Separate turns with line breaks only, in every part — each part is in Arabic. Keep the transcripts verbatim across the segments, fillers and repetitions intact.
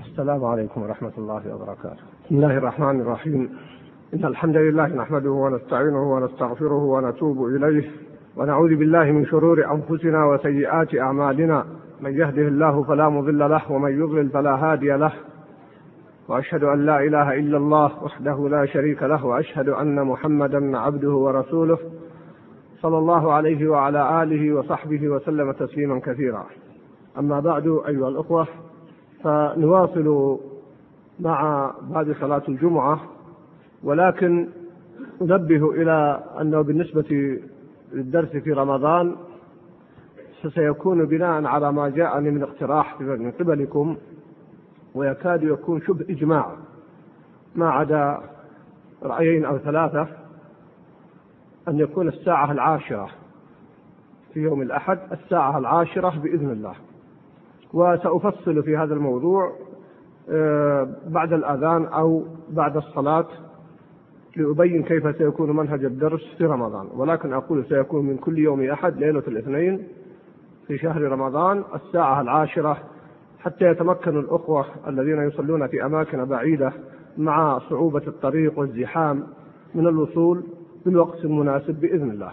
السلام عليكم ورحمة الله وبركاته. بسم الله الرحمن الرحيم. إن الحمد لله نحمده ونستعينه ونستغفره ونتوب إليه ونعوذ بالله من شرور أنفسنا وسيئات أعمالنا، من يهده الله فلا مضل له ومن يضلل فلا هادي له، وأشهد أن لا إله إلا الله وحده لا شريك له، وأشهد أن محمدا عبده ورسوله صلى الله عليه وعلى آله وصحبه وسلم تسليما كثيرا. أما بعد أيها الأخوة، فنواصل مع بعد صلاة الجمعة، ولكن أنبه إلى أنه بالنسبة للدرس في رمضان سيكون بناء على ما جاءني من اقتراح من قبلكم، ويكاد يكون شبه إجماع ما عدا رأيين أو ثلاثة، أن يكون الساعة العاشرة في يوم الأحد، الساعة العاشرة بإذن الله. وسأفصل في هذا الموضوع بعد الأذان أو بعد الصلاة لأبين كيف سيكون منهج الدرس في رمضان، ولكن أقول سيكون من كل يوم أحد ليلة الاثنين في شهر رمضان الساعة العاشرة، حتى يتمكن الأخوة الذين يصلون في أماكن بعيدة مع صعوبة الطريق والزحام من الوصول بالوقت المناسب بإذن الله.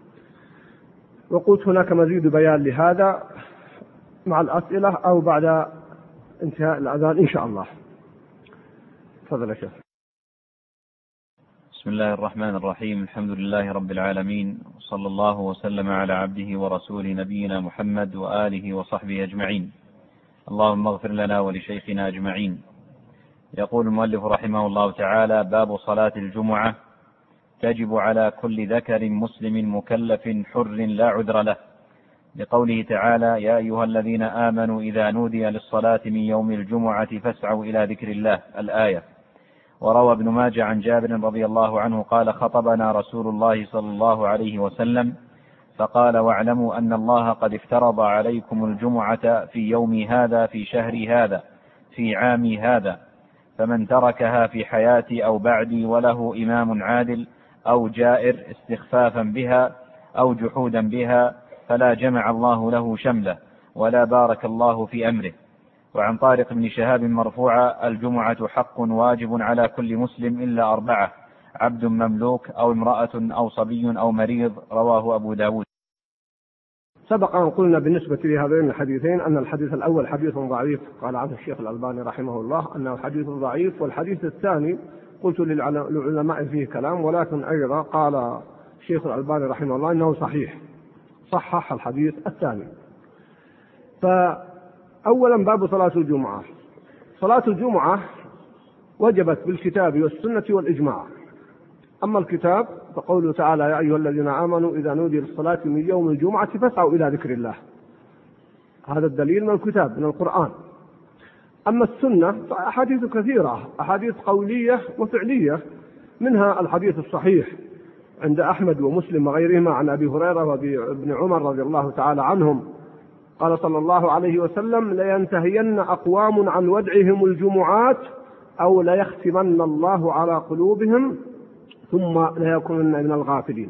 وقلت هناك مزيد بيان لهذا مع الأسئلة أو بعد انتهاء الأذان إن شاء الله. تفضل يا شيخ.
بسم الله الرحمن الرحيم. الحمد لله رب العالمين، وصلى الله وسلم على عبده ورسوله نبينا محمد وآله وصحبه أجمعين. اللهم اغفر لنا ولشيخنا أجمعين. يقول المؤلف رحمه الله تعالى: باب صلاة الجمعة. تجب على كل ذكر مسلم مكلف حر لا عذر له، لقوله تعالى: يا أيها الذين آمنوا إذا نودي للصلاة من يوم الجمعة فاسعوا إلى ذكر الله، الآية. وروى ابن ماجه عن جابر رضي الله عنه قال: خطبنا رسول الله صلى الله عليه وسلم فقال: واعلموا أن الله قد افترض عليكم الجمعة في يومي هذا في شهري هذا في عامي هذا، فمن تركها في حياتي أو بعدي وله إمام عادل أو جائر استخفافا بها أو جحودا بها فلا جمع الله له شمله ولا بارك الله في أمره. وعن طارق بن شهاب مرفوعا: الجمعة حق واجب على كل مسلم إلا أربعة: عبد مملوك أو امرأة أو صبي أو مريض. رواه أبو داود.
سبق أن قلنا بالنسبة لهذين الحديثين أن الحديث الأول حديث ضعيف، قال عنه الشيخ الألباني رحمه الله أنه حديث ضعيف، والحديث الثاني قلت للعلماء فيه كلام، ولكن أيضا قال الشيخ الألباني رحمه الله أنه صحيح، صحح الحديث الثاني. فأولا باب صلاة الجمعة. صلاة الجمعة وجبت بالكتاب والسنة والإجماع. أما الكتاب فقوله تعالى: يا أيها الذين آمنوا إذا نودي للصلاة من يوم الجمعة فاسعوا إلى ذكر الله، هذا الدليل من الكتاب من القرآن. أما السنة فأحاديث كثيرة، أحاديث قولية وفعلية، منها الحديث الصحيح عند أحمد ومسلم وغيرهما عن أبي هريرة وابن عمر رضي الله تعالى عنهم قال صلى الله عليه وسلم: لينتهين أقوام عن ودعهم الجمعات أو ليختمن الله على قلوبهم ثم ليكونن من الغافلين،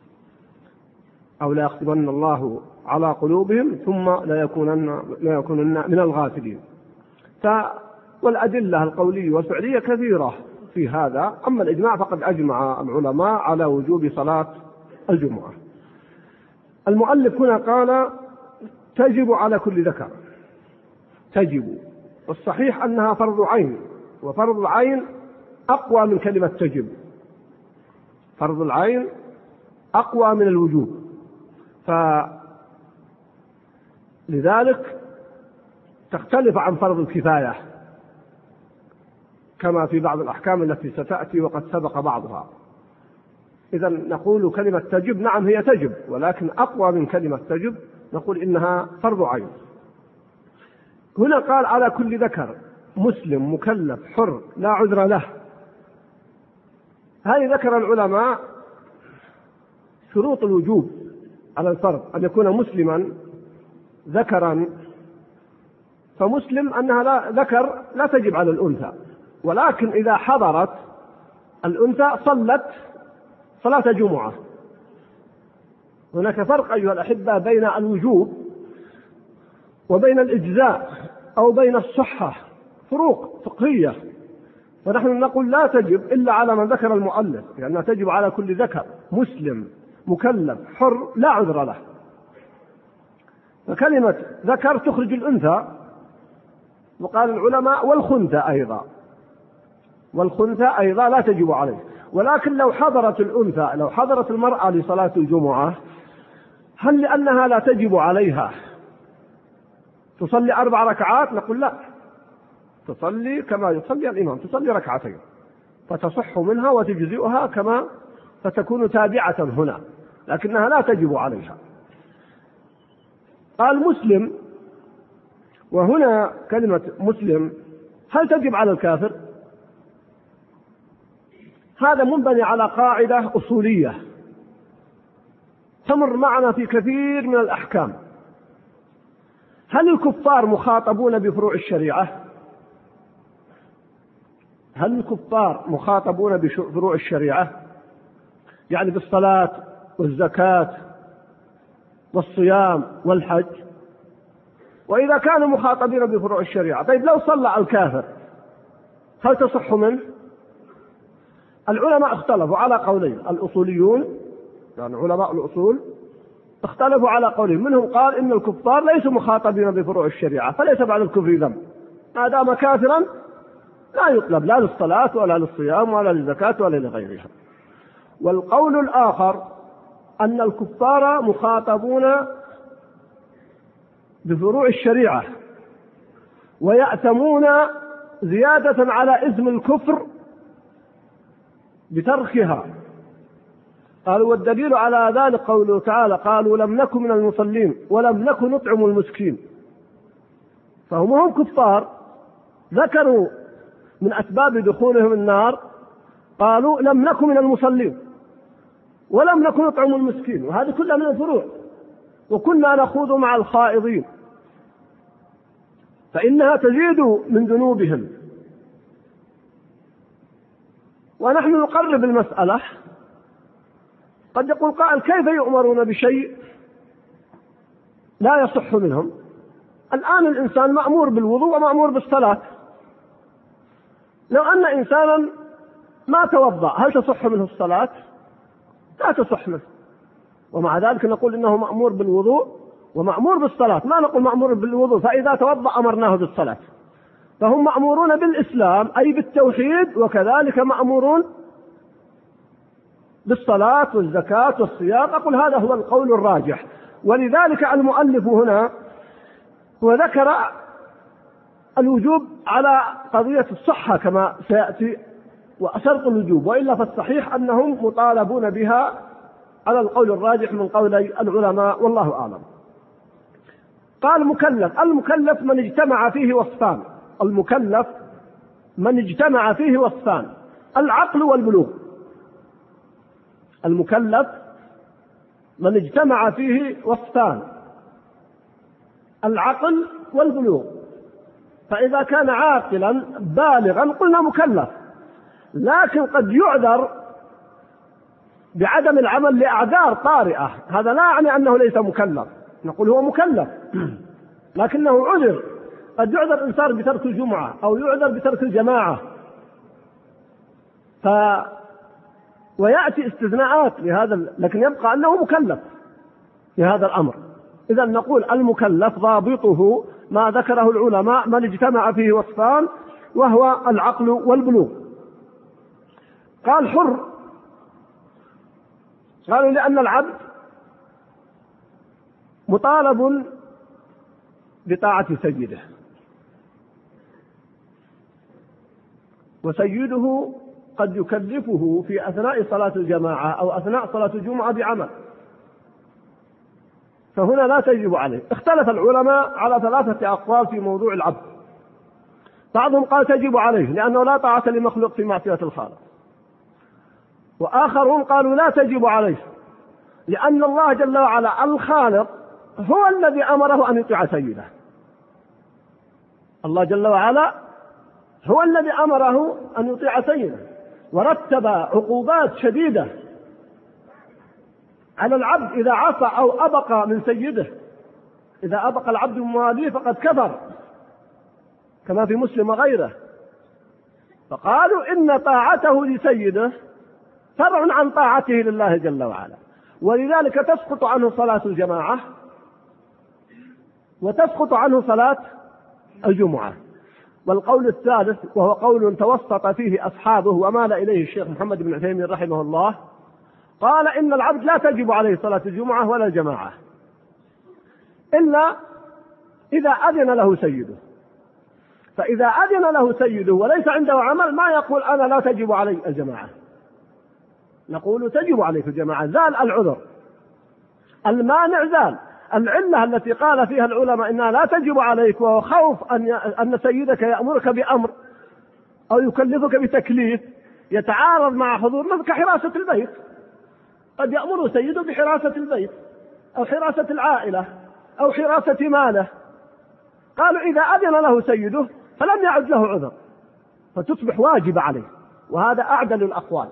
أو ليختمن الله على قلوبهم ثم ليكونن ليكونن من الغافلين. والأدلة القولية والفعلية كثيرة في هذا. أما الإجماع فقد أجمع العلماء على وجوب صلاة الجمعة. المؤلف هنا قال: تجب على كل ذكر. تجب، والصحيح أنها فرض عين، وفرض العين أقوى من كلمة تجب. فرض العين أقوى من الوجوب، فلذلك تختلف عن فرض الكفاية كما في بعض الأحكام التي ستأتي وقد سبق بعضها. إذا نقول كلمة تجب، نعم هي تجب، ولكن أقوى من كلمة تجب، نقول إنها فرض عين. هنا قال: على كل ذكر مسلم مكلف حر لا عذر له. هذه ذكر العلماء شروط الوجوب على الفرض: أن يكون مسلما ذكرا، فمسلم أنها لا ذكر لا تجب على الأنثى، ولكن إذا حضرت الأنثى صلت صلاة جمعة. هناك فرق أيها الأحبة بين الوجوب وبين الإجزاء أو بين الصحة فروق فقهية، فنحن نقول لا تجب إلا على من ذكر المؤلف، لأنها يعني تجب على كل ذكر مسلم مكلف حر لا عذر له. فكلمة ذكر تخرج الأنثى، وقال العلماء والخنثى أيضا، والخنثى أيضا لا تجب عليه. ولكن لو حضرت الأنثى، لو حضرت المرأة لصلاة الجمعة، هل لأنها لا تجب عليها تصلي أربع ركعات؟ نقول لا، تصلي كما يصلي الإمام، تصلي ركعتين فتصح منها وتجزئها كما، فتكون تابعة هنا، لكنها لا تجب عليها. قال مسلم، وهنا كلمة مسلم هل تجب على الكافر؟ هذا منبني على قاعدة أصولية تمر معنا في كثير من الأحكام. هل الكفار مخاطبون بفروع الشريعة؟ هل الكفار مخاطبون بفروع الشريعة؟ يعني بالصلاة والزكاة والصيام والحج. وإذا كانوا مخاطبين بفروع الشريعة، طيب لو صلى الكافر هل تصح منه؟ العلماء اختلفوا على قولين، الأصوليون يعني علماء الأصول اختلفوا على قولين، منهم قال إن الكفار ليسوا مخاطبين بفروع الشريعة فليس بعد الكفر ذنب، ما دام كافرا لا يطلب لا للصلاة ولا للصيام ولا للزكاة ولا لغيرها. والقول الآخر أن الكفار مخاطبون بفروع الشريعة ويأتمون زيادة على إثم الكفر بتركها. قالوا والدليل على ذلك قوله تعالى قالوا لم نكن من المصلين ولم نكن نطعم المسكين. فهم هم كفار ذكروا من أسباب دخولهم النار قالوا لم نكن من المصلين ولم نكن نطعم المسكين، وهذه كلها من الفروع. وكنا نخوض مع الخائضين، فإنها تزيد من ذنوبهم. ونحن نقرب المسألة. قد يقول قائل كيف يؤمرون بشيء لا يصح منهم؟ الآن الإنسان مأمور بالوضوء ومأمور بالصلاة. لو أن إنسانا ما توضأ هل تصح منه الصلاة؟ لا تصح منه. ومع ذلك نقول إنه مأمور بالوضوء ومأمور بالصلاة، ما نقول مأمور بالوضوء فإذا توضأ أمرناه بالصلاة. فهم مأمورون بالإسلام أي بالتوحيد، وكذلك مأمورون بالصلاة والزكاة والصيام. أقول هذا هو القول الراجح. ولذلك المؤلف هنا وذكر الوجوب على قضية الصحة كما سيأتي وشرط الوجوب، وإلا فالصحيح أنهم مطالبون بها على القول الراجح من قولي العلماء والله أعلم. قال مكلف، المكلف من اجتمع فيه وصفان، المكلف من اجتمع فيه وصفان العقل والبلوغ. المكلف من اجتمع فيه وصفان العقل والبلوغ. فإذا كان عاقلا بالغا قلنا مكلف، لكن قد يعذر بعدم العمل لأعذار طارئة، هذا لا يعني أنه ليس مكلف، نقول هو مكلف لكنه عذر. قد يعذر إنسان بترك الجمعة أو يعذر بترك الجماعة، ف ويأتي استثناءات لهذا، لكن يبقى أنه مكلف في هذا الأمر. إذا نقول المكلف ضابطه ما ذكره العلماء من اجتمع فيه وصفان وهو العقل والبلوغ. قال حر، قالوا لأن العبد مطالب بطاعة سيده، وسيده قد يكلفه في أثناء صلاة الجماعة أو أثناء صلاة الجمعة بعمل، فهنا لا تجب عليه. اختلف العلماء على ثلاثة أقوال في موضوع العبد. بعضهم قال تجب عليه لأنه لا طاعة لمخلوق في معصية الخالق، وآخرون قالوا لا تجب عليه لأن الله جل وعلا الخالق هو الذي أمره أن يطيع سيده. الله جل وعلا هو الذي أمره أن يطيع سيده، ورتب عقوبات شديدة على العبد إذا عصى أو أبق من سيده. إذا أبق العبد مواليه فقد كفر،
كما في مسلم وغيره، فقالوا إن طاعته لسيده فرع عن طاعته لله جل وعلا، ولذلك تسقط عنه صلاة الجماعة وتسقط عنه صلاة الجمعة. والقول الثالث وهو قول توسط فيه أصحابه ومال إليه الشيخ محمد بن عثيمين رحمه الله، قال إن العبد لا تجب عليه صلاة الجمعة ولا الجماعة إلا إذا أذن له سيده. فإذا أذن له سيده وليس عنده عمل ما يقول أنا لا تجب علي الجماعة، نقول تجب عليك الجماعة، زال العذر، المانع زال. العلة التي قال فيها العلماء إنها لا تجب عليك وهو خوف أن أن سيدك يأمرك بأمر أو يكلفك بتكليف يتعارض مع حضور، كحراسة البيت، قد يأمر سيده بحراسة البيت أو حراسة العائلة أو حراسة ماله، قالوا إذا أذن له سيده فلم يعد له عذر فتصبح واجب عليه، وهذا أعدل الأقوال.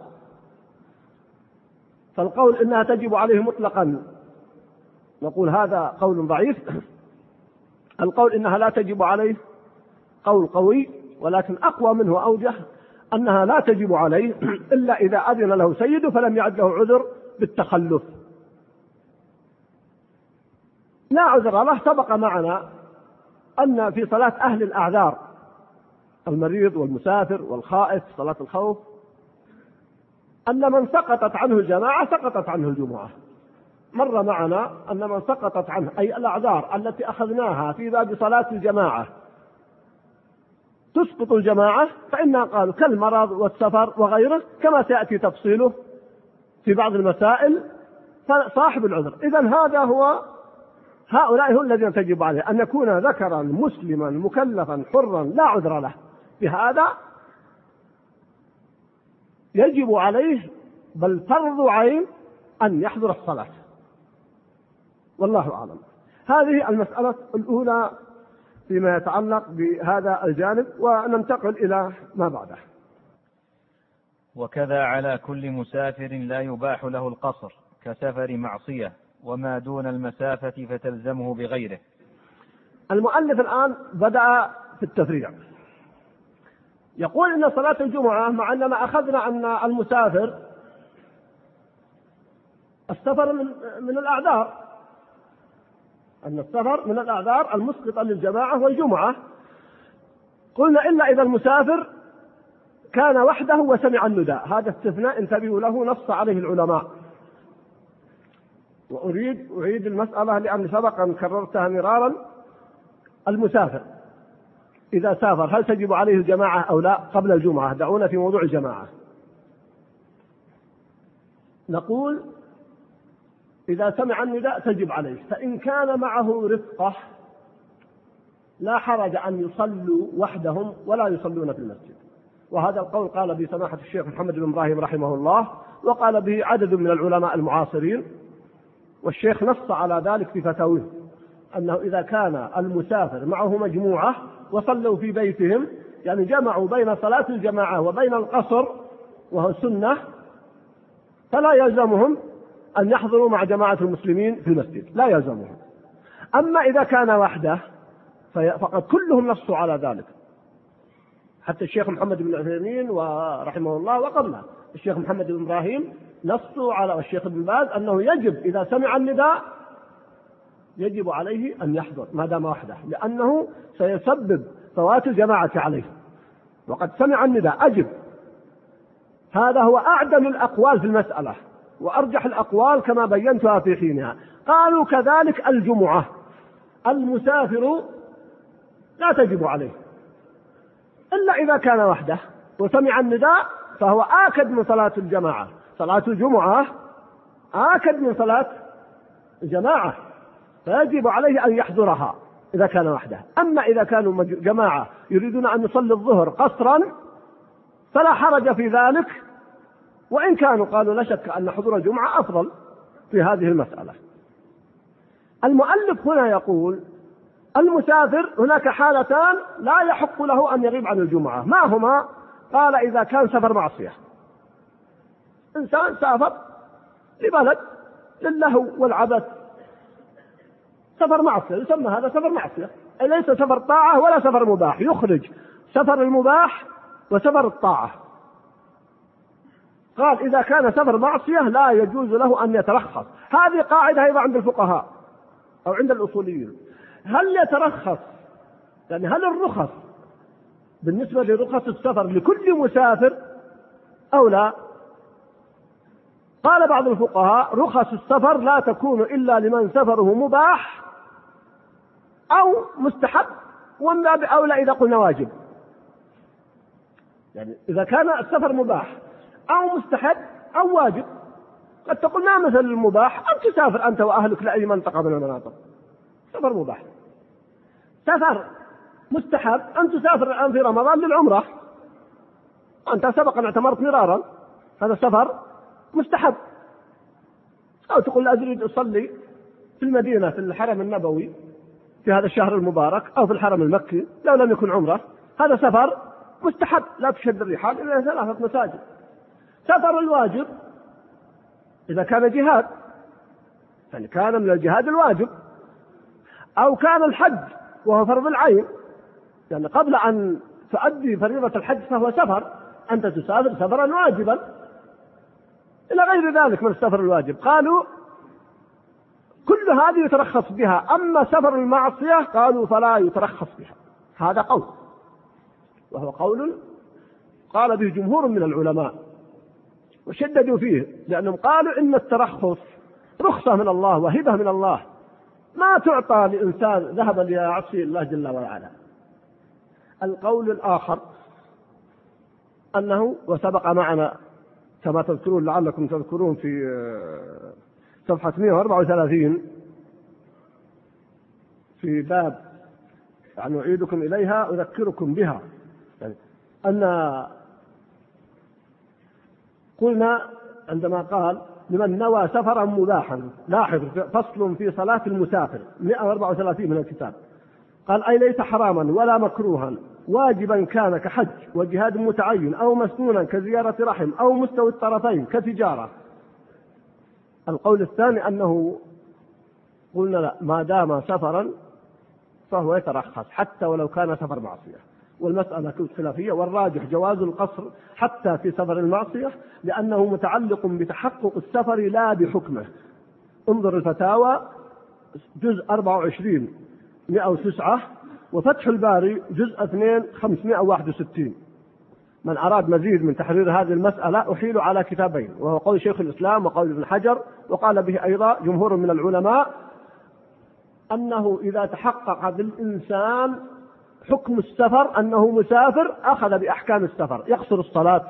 فالقول إنها تجب عليه مطلقا نقول هذا قول ضعيف. القول إنها لا تجب عليه قول قوي، ولكن أقوى منه أوجه أنها لا تجب عليه إلا إذا أذن له سيده فلم يعد له عذر بالتخلف. لا عذر له. سبق معنا أن في صلاة أهل الأعذار المريض والمسافر والخائف صلاة الخوف أن من سقطت عنه الجماعة سقطت عنه الجمعة. مر معنا أن من سقطت عنه أي الأعذار التي أخذناها في باب صلاة الجماعة تسقط الجماعة، فإنها قالوا كالمرض والسفر وغيره كما سيأتي تفصيله في بعض المسائل فصاحب العذر. إذن هذا هو هؤلاء هم الذين تجب عليه أن يكون ذكرا مسلما مكلفا حرا لا عذر له، بهذا يجب عليه بل فرض عين أن يحضر الصلاة، والله أعلم. هذه المسألة الأولى فيما يتعلق بهذا الجانب، وننتقل إلى ما بعده.
وكذا على كل مسافر لا يباح له القصر كسفر معصية وما دون المسافة فتلزمه بغيره.
المؤلف الآن بدأ في التفريع، يقول إن صلاة الجمعة مع أننا أخذنا أن المسافر السفر من, من الأعذار، أن السفر من الأعذار المسقطة للجماعة والجمعة، قلنا إلا إذا المسافر كان وحده وسمع النداء، هذا استثناء انتبهوا له نص عليه العلماء. وأريد أعيد المسألة لأن سبقا كررتها مرارا. المسافر إذا سافر هل تجب عليه الجماعة أو لا قبل الجمعة؟ دعونا في موضوع الجماعة. نقول إذا سمع النداء تجب عليه، فإن كان معه رفقة لا حرج أن يصلوا وحدهم ولا يصلون في المسجد، وهذا القول قال به سماحة الشيخ محمد بن إبراهيم رحمه الله، وقال به عدد من العلماء المعاصرين، والشيخ نص على ذلك في فتاويه أنه إذا كان المسافر معه مجموعة وصلوا في بيتهم، يعني جمعوا بين صلاة الجماعة وبين القصر وهو سنة، فلا يلزمهم أن يحضروا مع جماعة المسلمين في المسجد، لا يلزمهم. أما إذا كان وحده فقد كلهم نصوا على ذلك، حتى الشيخ محمد بن عثيمين ورحمه الله وقبله الشيخ محمد بن إبراهيم نصوا على الشيخ ابن باز أنه يجب إذا سمع النداء يجب عليه أن يحضر ما دام وحده، لأنه سيسبب فوات الجماعة عليه، وقد سمع النداء أجب. هذا هو أعدل الأقوال في المسألة وأرجح الأقوال كما بينتها في حينها. قالوا كذلك الجمعة المسافر لا تجب عليه إلا إذا كان وحده وسمع النداء، فهو آكد من صلاة الجماعة. صلاة الجمعة آكد من صلاة الجماعة، فيجب عليه أن يحضرها إذا كان وحده. أما إذا كانوا جماعة يريدون أن يصلي الظهر قصرا فلا حرج في ذلك، وإن كانوا قالوا لا شك أن حضور الجمعة أفضل في هذه المسألة. المؤلف هنا يقول المسافر هناك حالتان لا يحق له أن يغيب عن الجمعة، ما هما؟ قال إذا كان سفر معصية، إنسان سافر لبلد للهو والعبث، سفر معصية، يسمى هذا سفر معصية، ليس سفر طاعة ولا سفر مباح، يخرج سفر المباح وسفر الطاعة. قال إذا كان سفر معصية لا يجوز له أن يترخص. هذه قاعدة أيضا عند الفقهاء أو عند الأصوليين. هل يترخص، يعني هل الرخص بالنسبة لرخص السفر لكل مسافر أو لا؟ قال بعض الفقهاء رخص السفر لا تكون إلا لمن سفره مباح أو مستحب، ومن باب أولى إذا قلنا واجب. يعني إذا كان السفر مباح أو مستحب أو واجب. قد تقول ما مثل المباح؟ أن تسافر أنت وأهلك لأي منطقة من المناطق، سفر مباح. سفر مستحب أن تسافر الآن في رمضان للعمرة، أنت سبقا اعتمرت مرارا، هذا سفر مستحب. أو تقول أريد أصلي في المدينة في الحرم النبوي في هذا الشهر المبارك أو في الحرم المكي لو لم يكن عمرة، هذا سفر مستحب لا تشد الرحال إلا ثلاثة مساجد. سفر الواجب إذا كان جهاد، يعني كان من الجهاد الواجب، أو كان الحج وهو فرض العين، يعني قبل أن تؤدي فريضة الحج فهو سفر، أنت تسافر سفرا واجبا، إلى غير ذلك من السفر الواجب. قالوا كل هذه يترخص بها، أما سفر المعصية قالوا فلا يترخص بها. هذا قول، وهو قول قال به جمهور من العلماء وشددوا فيه، لأنهم قالوا إن الترخص رخصة من الله وهبة من الله، ما تعطى لإنسان ذهبا ليعصي الله جل وعلا. القول الآخر أنه وسبق معنا كما تذكرون لعلكم تذكرون في صفحة مئة وأربعة وثلاثين في باب يعني أعيدكم إليها أذكركم بها، يعني أن قلنا عندما قال لمن نوى سفرا مباحا، لاحظ فصل في صلاة المسافر مئة وأربعة وثلاثين من الكتاب، قال أي ليس حراما ولا مكروها واجبا كان كحج وجهاد متعين أو مسنونا كزيارة رحم أو مستوي الطرفين كتجارة. القول الثاني أنه قلنا لا، ما دام سفرا فهو يترخص حتى ولو كان سفر معصية، والمسألة خلافية، والراجح جواز القصر حتى في سفر المعصية لأنه متعلق بتحقق السفر لا بحكمه. انظر الفتاوى جزء أربعة وعشرين مئة وتسعة وفتح الباري جزء اثنين خمسمائة وواحد وستين. من أراد مزيد من تحرير هذه المسألة أحيل على كتابين، وهو قول شيخ الإسلام وقول ابن حجر، وقال به أيضا جمهور من العلماء أنه إذا تحقق بالإنسان حكم السفر أنه مسافر أخذ بأحكام السفر، يقصر الصلاة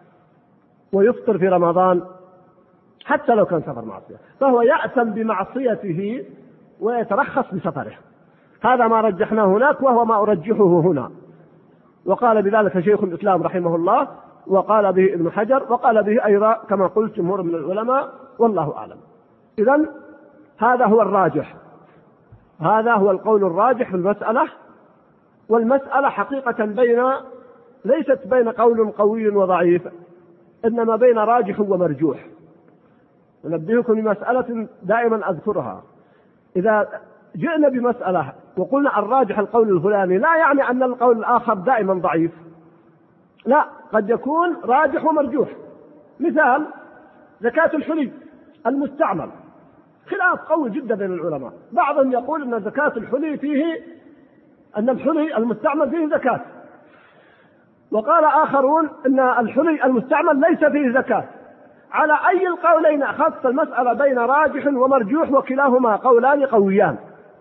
ويفطر في رمضان حتى لو كان سفر معصية، فهو يأثم بمعصيته ويترخص بسفره. هذا ما رجحناه هناك وهو ما أرجحه هنا، وقال بذلك شيخ الإسلام رحمه الله، وقال به ابن حجر، وقال به أيضا كما قلت جمهور من العلماء، والله أعلم. إذن هذا هو الراجح، هذا هو القول الراجح في المسألة. والمسألة حقيقة بين ليست بين قول قوي وضعيف، إنما بين راجح ومرجوح. ونبهكم بمسألة دائما أذكرها، إذا جئنا بمسألة وقلنا الراجح القول الفلاني لا يعني أن القول الآخر دائما ضعيف، لا، قد يكون راجح ومرجوح. مثال زكاة الحلي المستعمل، خلاف قوي جدا بين العلماء، بعضهم يقول أن زكاة الحلي فيه أن الحلي المستعمل فيه زكاة، وقال آخرون أن الحلي المستعمل ليس فيه زكاة. على أي القولين أخذت المسألة بين راجح ومرجوح، وكلاهما قولان قويان.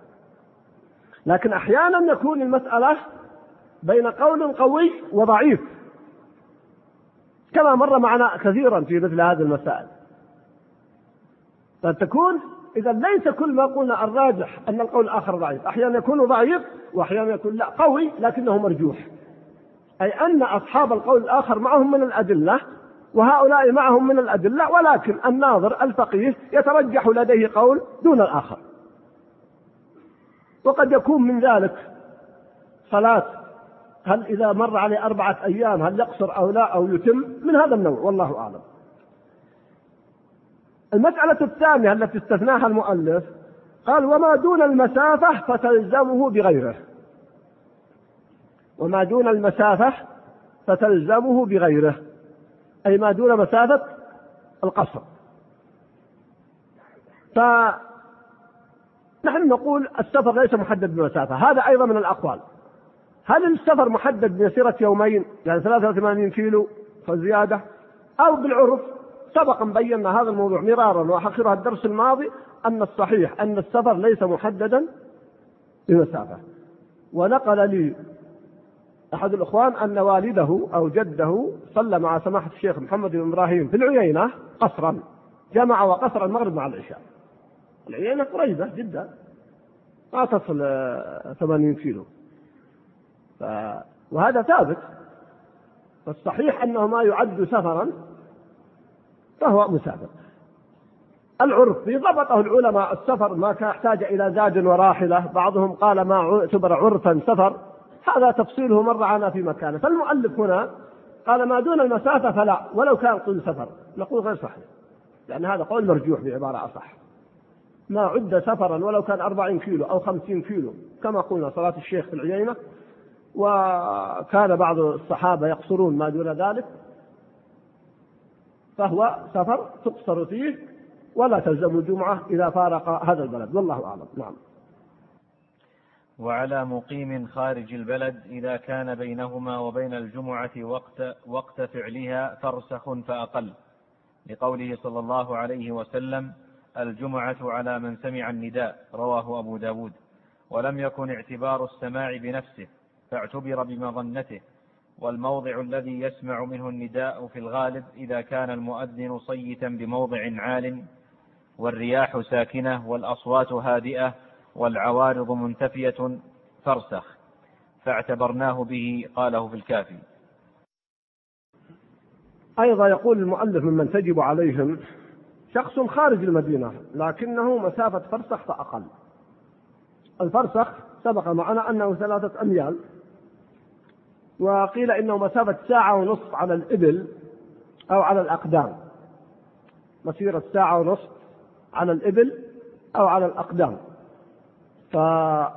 لكن أحيانا يكون المسألة بين قول قوي وضعيف، كما مر معنا كثيرا في مثل هذه المسائل. فتكون إذا ليس كل ما قلنا الراجح أن القول الآخر ضعيف، أحيانا يكون ضعيف وأحيانا يكون لا قوي لكنه مرجوح، أي أن أصحاب القول الآخر معهم من الأدلة وهؤلاء معهم من الأدلة، ولكن الناظر الفقيه يترجح لديه قول دون الآخر. وقد يكون من ذلك صلاة، هل إذا مر عليه أربعة أيام هل يقصر أو لا أو يتم، من هذا النوع، والله أعلم. المسألة الثانية التي استثناها المؤلف قال وما دون المسافة فتلزمه بغيره. وما دون المسافة فتلزمه بغيره، أي ما دون مسافة القصر. فنحن نقول السفر ليس محدد بمسافة، هذا أيضا من الأقوال. هل السفر محدد بمسيرة يومين يعني ثلاثة وثمانين كيلو فزيادة، أو بالعرف؟ سبقا بينا هذا الموضوع مرارا وأحقرها الدرس الماضي أن الصحيح أن السفر ليس محددا بمسافة. ونقل لي أحد الأخوان أن والده أو جده صلى مع سماحة الشيخ محمد بن إبراهيم في العيينة قصرا، جمع وقصر المغرب مع العشاء. العيينة قريبة جدا ما تصل ثمانين كيلو، ف... وهذا ثابت. فالصحيح أنه ما يعد سفرا فهو مسافر. العرف ضبطه العلماء، السفر ما كان يحتاج إلى زاد وراحلة، بعضهم قال ما اعتبر عرفا سفر، هذا تفصيله مر عنا في مكانه. فالمؤلف هنا قال ما دون المسافة فلا، ولو كان طول سفر، نقول غير صحيح، لأن هذا قول مرجوح بعبارة أصح. ما عد سفرا ولو كان أربعين كيلو أو خمسين كيلو كما قلنا صلاة الشيخ في العيينة، وكان بعض الصحابة يقصرون ما دون ذلك، فهو سفر تقصر فيه ولا تلزم الجمعة إذا فارق هذا البلد، والله أعلم. نعم.
وعلى مقيم خارج البلد إذا كان بينهما وبين الجمعة وقت, وقت فعلها فرسخ فأقل، لقوله صلى الله عليه وسلم الجمعة على من سمع النداء، رواه أبو داود. ولم يكن اعتبار السماع بنفسه فاعتبر بمظنته، والموضع الذي يسمع منه النداء في الغالب إذا كان المؤذن صيتا بموضع عال والرياح ساكنة والأصوات هادئة والعوارض منتفية فرسخ، فاعتبرناه به، قاله في الكافي.
أيضا يقول المؤلف ممن تجب عليهم شخص خارج المدينة لكنه مسافة فرسخ فأقل. الفرسخ سبق معنا أنه ثلاثة أميال، وقيل إنه مسافة ساعة ونصف على الإبل أو على الأقدام، مسيرة ساعة ونصف على الإبل أو على الأقدام. فإذا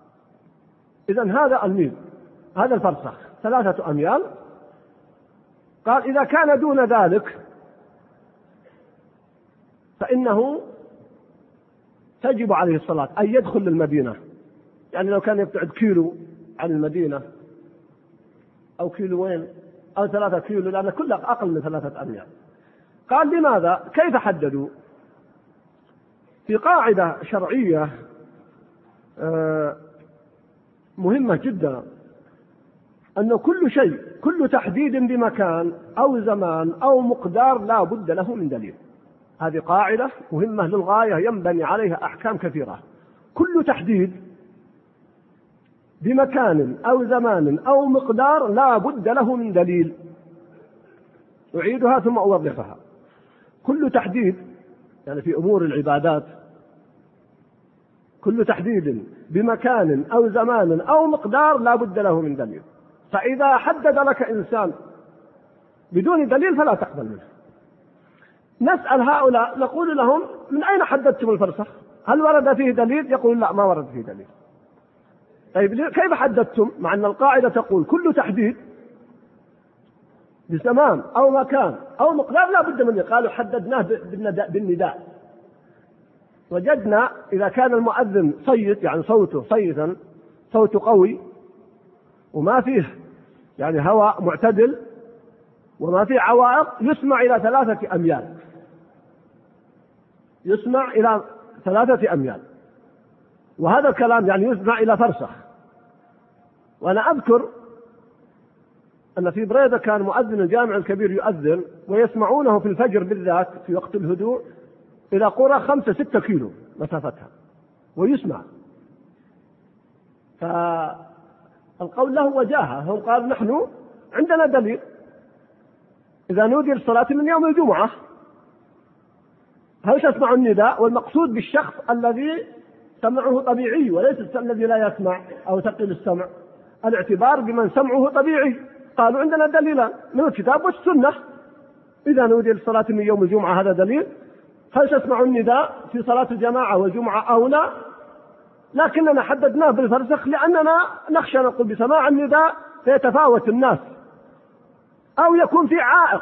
هذا الميل، هذا الفرسخ ثلاثة أميال. قال إذا كان دون ذلك فإنه تجب عليه الصلاة، أن يدخل للمدينة. يعني لو كان يبتعد كيلو عن المدينة أو كيلوين أو ثلاثة كيلو، لأن كله أقل من ثلاثة أميال. قال لماذا؟ كيف حددوا؟ في قاعدة شرعية مهمة جدا، أنه كل شيء، كل تحديد بمكان أو زمان أو مقدار لا بد له من دليل. هذه قاعدة مهمة للغاية ينبني عليها أحكام كثيرة. كل تحديد بمكان أو زمان أو مقدار لا بد له من دليل. أعيدها ثم أوضحها. كل تحديد يعني في أمور العبادات، كل تحديد بمكان أو زمان أو مقدار لا بد له من دليل. فإذا حدد لك إنسان بدون دليل فلا تقبل منه. نسأل هؤلاء نقول لهم من أين حددتم الفرسخ؟ هل ورد فيه دليل؟ يقول لا ما ورد فيه دليل. طيب كيف حددتم؟ مع أن القاعدة تقول كل تحديد بزمان أو مكان أو مقدار لا بد منه. قالوا حددناه بالنداء. وجدنا إذا كان المؤذن صيت يعني صوته صيتا، صوته قوي وما فيه يعني هواء معتدل وما فيه عوائق، يسمع إلى ثلاثة أميال، يسمع إلى ثلاثة أميال. وهذا الكلام يعني يسمع إلى فرسخ. وأنا أذكر أن في بريدة كان مؤذن الجامع الكبير يؤذن ويسمعونه في الفجر بالذات في وقت الهدوء إلى قرى خمسة ستة كيلو مسافتها ويسمع. فالقول له وجاهة. هم قالوا نحن عندنا دليل إذا نودي الصلاة من يوم الجمعة هل تسمع النداء؟ والمقصود بالشخص الذي سمعه طبيعي وليس الذي لا يسمع أو ثقيل السمع. الاعتبار بمن سمعه طبيعي. قالوا عندنا دليلان من الكتاب والسنة. إذا نودي الصلاة من يوم الجمعة هذا دليل. هل تسمع النداء في صلاة الجماعة والجمعة أو لا؟ لكننا حددناه بالفرسخ لأننا نخشى نقول بسماع النداء فيتفاوت الناس، أو يكون في عائق،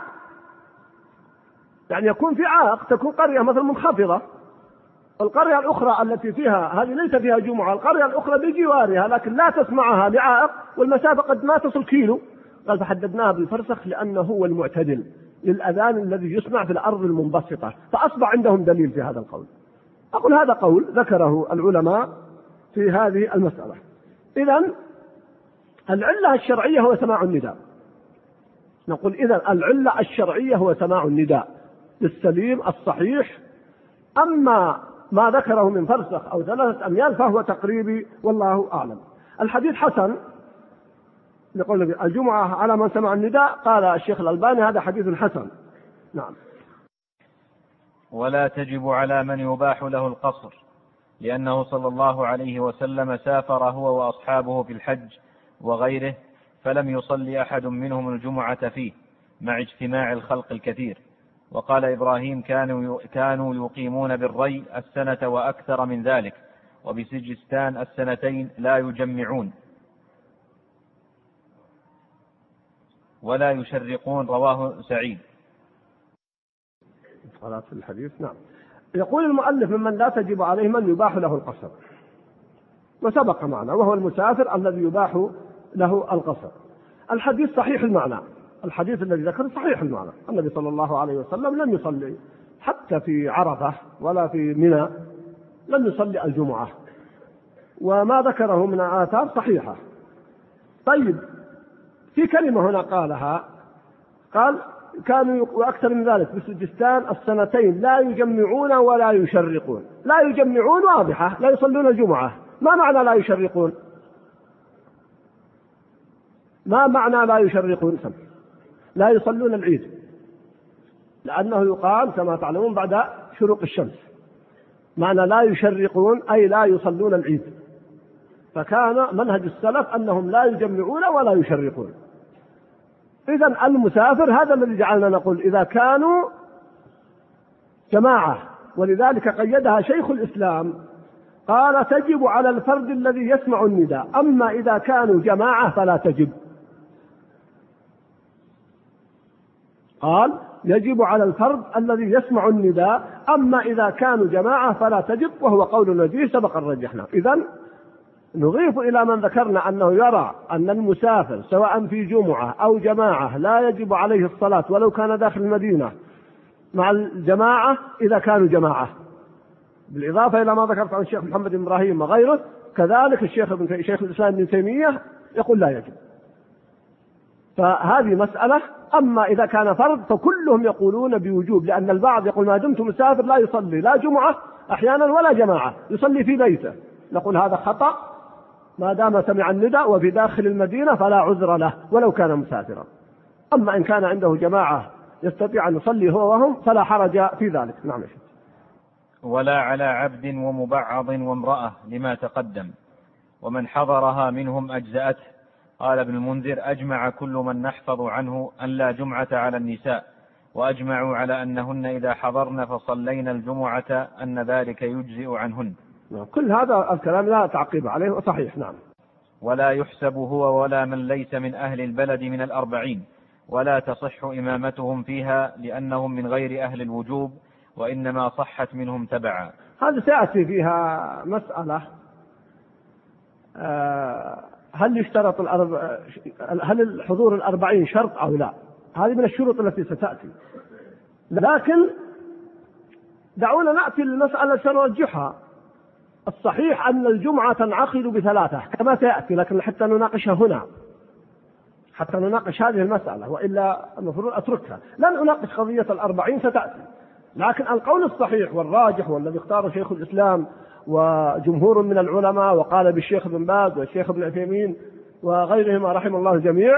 يعني يكون في عائق، تكون قرية مثلا منخفضة، القرية الأخرى التي فيها هذه ليس فيها جمعة، القرية الأخرى بجوارها لكن لا تسمعها لعائق والمسافة قد ما تصل كيلو، قال فحددناها بالفرسخ لأنه هو المعتدل للأذان الذي يسمع في الأرض المنبسطة، فأصبح عندهم دليل في هذا القول. أقول هذا قول ذكره العلماء في هذه المسألة. إذن العلة الشرعية هو سماع النداء، نقول إذن العلة الشرعية هو سماع النداء للسليم الصحيح، أما ما ذكره من فرسخ أو ثلاثة أميال فهو تقريبي والله أعلم. الحديث حسن يقول الجمعة على من سمع النداء، قال الشيخ الألباني هذا حديث حسن. نعم.
ولا تجب على من يباح له القصر، لأنه صلى الله عليه وسلم سافر هو وأصحابه في الحج وغيره فلم يصلي أحد منهم الجمعة فيه مع اجتماع الخلق الكثير. وقال إبراهيم كانوا كانوا يقيمون بالري السنة وأكثر من ذلك، وبسجستان السنتين لا يجمعون ولا يشرقون، رواه سعيد.
صلاة الحديث. نعم. يقول المؤلف ممن لا تجب عليه من يباح له القصر، وسبق معنا وهو المسافر الذي يباح له القصر. الحديث صحيح المعنى، الحديث الذي ذكر صحيح المعنى، النبي صلى الله عليه وسلم لم يصلي حتى في عرفة ولا في منى لم يصلي الجمعة، وما ذكره من آثار صحيحة. طيب في كلمة هنا قالها، قال كانوا وأكثر من ذلك بسجستان السنتين لا يجمعون ولا يشرقون. لا يجمعون واضحة، لا يصلون الجمعة. ما معنى لا يشرقون؟ ما معنى لا يشرقون؟ لا يصلون العيد، لأنه يقال كما تعلمون بعد شروق الشمس. معنى لا يشرقون أي لا يصلون العيد، فكان منهج السلف أنهم لا يجمعون ولا يشرقون. إذن المسافر هذا الذي جعلنا نقول إذا كانوا جماعة، ولذلك قيدها شيخ الإسلام قال تجب على الفرد الذي يسمع النداء، أما إذا كانوا جماعة فلا تجب. قال يجب على الفرد الذي يسمع النداء، أما إذا كانوا جماعة فلا تجب، وهو قول النبي سبق الرجحنا. إذن نضيف إلى من ذكرنا أنه يرى أن المسافر سواء في جمعة أو جماعة لا يجب عليه الصلاة ولو كان داخل المدينة مع الجماعة إذا كانوا جماعة، بالإضافة إلى ما ذكرت عن الشيخ محمد بن إبراهيم وغيره. كذلك الشيخ ابن شيخ الإسلام ابن تيمية يقول لا يجب. فهذه مسألة. أما إذا كان فرد فكلهم يقولون بوجوب، لأن البعض يقول ما دمت مسافر لا يصلي لا جمعة أحيانا ولا جماعة، يصلي في بيته. نقول هذا خطأ، ما دام سمع النداء وفي داخل المدينة فلا عذر له ولو كان مسافرا. أما إن كان عنده جماعة يستطيع أن يصلي هو وهم فلا حرج في ذلك. نعم.
ولا على عبد ومبعض وامرأة لما تقدم، ومن حضرها منهم أجزأته. قال ابن المنذر أجمع كل من نحفظ عنه أن لا جمعة على النساء، وأجمعوا على أنهن إذا حضرن فصلينا الجمعة أن ذلك يجزئ عنهن.
كل هذا الكلام لا تعقيب عليه وصحيح. نعم.
ولا يحسب هو ولا من ليس من أهل البلد من الأربعين، ولا تصح إمامتهم فيها لأنهم من غير أهل الوجوب، وإنما صحت منهم تبعا.
هذا سيأتي فيها مسألة، هل يشترط الأرب... هل الحضور الأربعين شرط أو لا؟ هذه من الشروط التي ستأتي، لكن دعونا نأتي للمسألة سنرجحها. الصحيح أن الجمعة تنعقد بثلاثة كما سيأتي، لكن حتى نناقشها هنا، حتى نناقش هذه المسألة، وإلا المفروض أتركها. لن أناقش قضية الأربعين ستأتي، لكن القول الصحيح والراجح والذي اختاره شيخ الإسلام وجمهور من العلماء، وقال بالشيخ ابن باز والشيخ ابن عثيمين وغيرهما رحمه الله الجميع،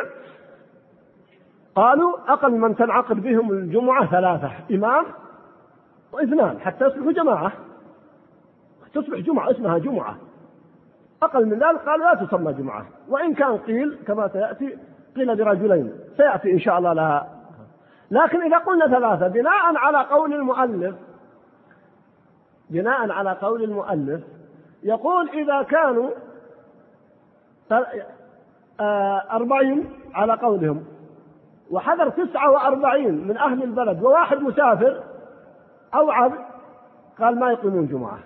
قالوا أقل من تنعقد بهم الجمعة ثلاثة، إمام واثنان حتى يصبحوا جماعة، تصبح جمعة اسمها جمعة. أقل من ذلك قال لا تسمى جمعة، وإن كان قيل كما سيأتي قيل برجلين سيأتي إن شاء الله لها. لكن إذا قلنا ثلاثة بناء على قول المؤلف بناء على قول المؤلف يقول إذا كانوا أربعين على قولهم، وحضر تسعة وأربعين من أهل البلد وواحد مسافر أو عبد، قال ما يقيمون جمعة،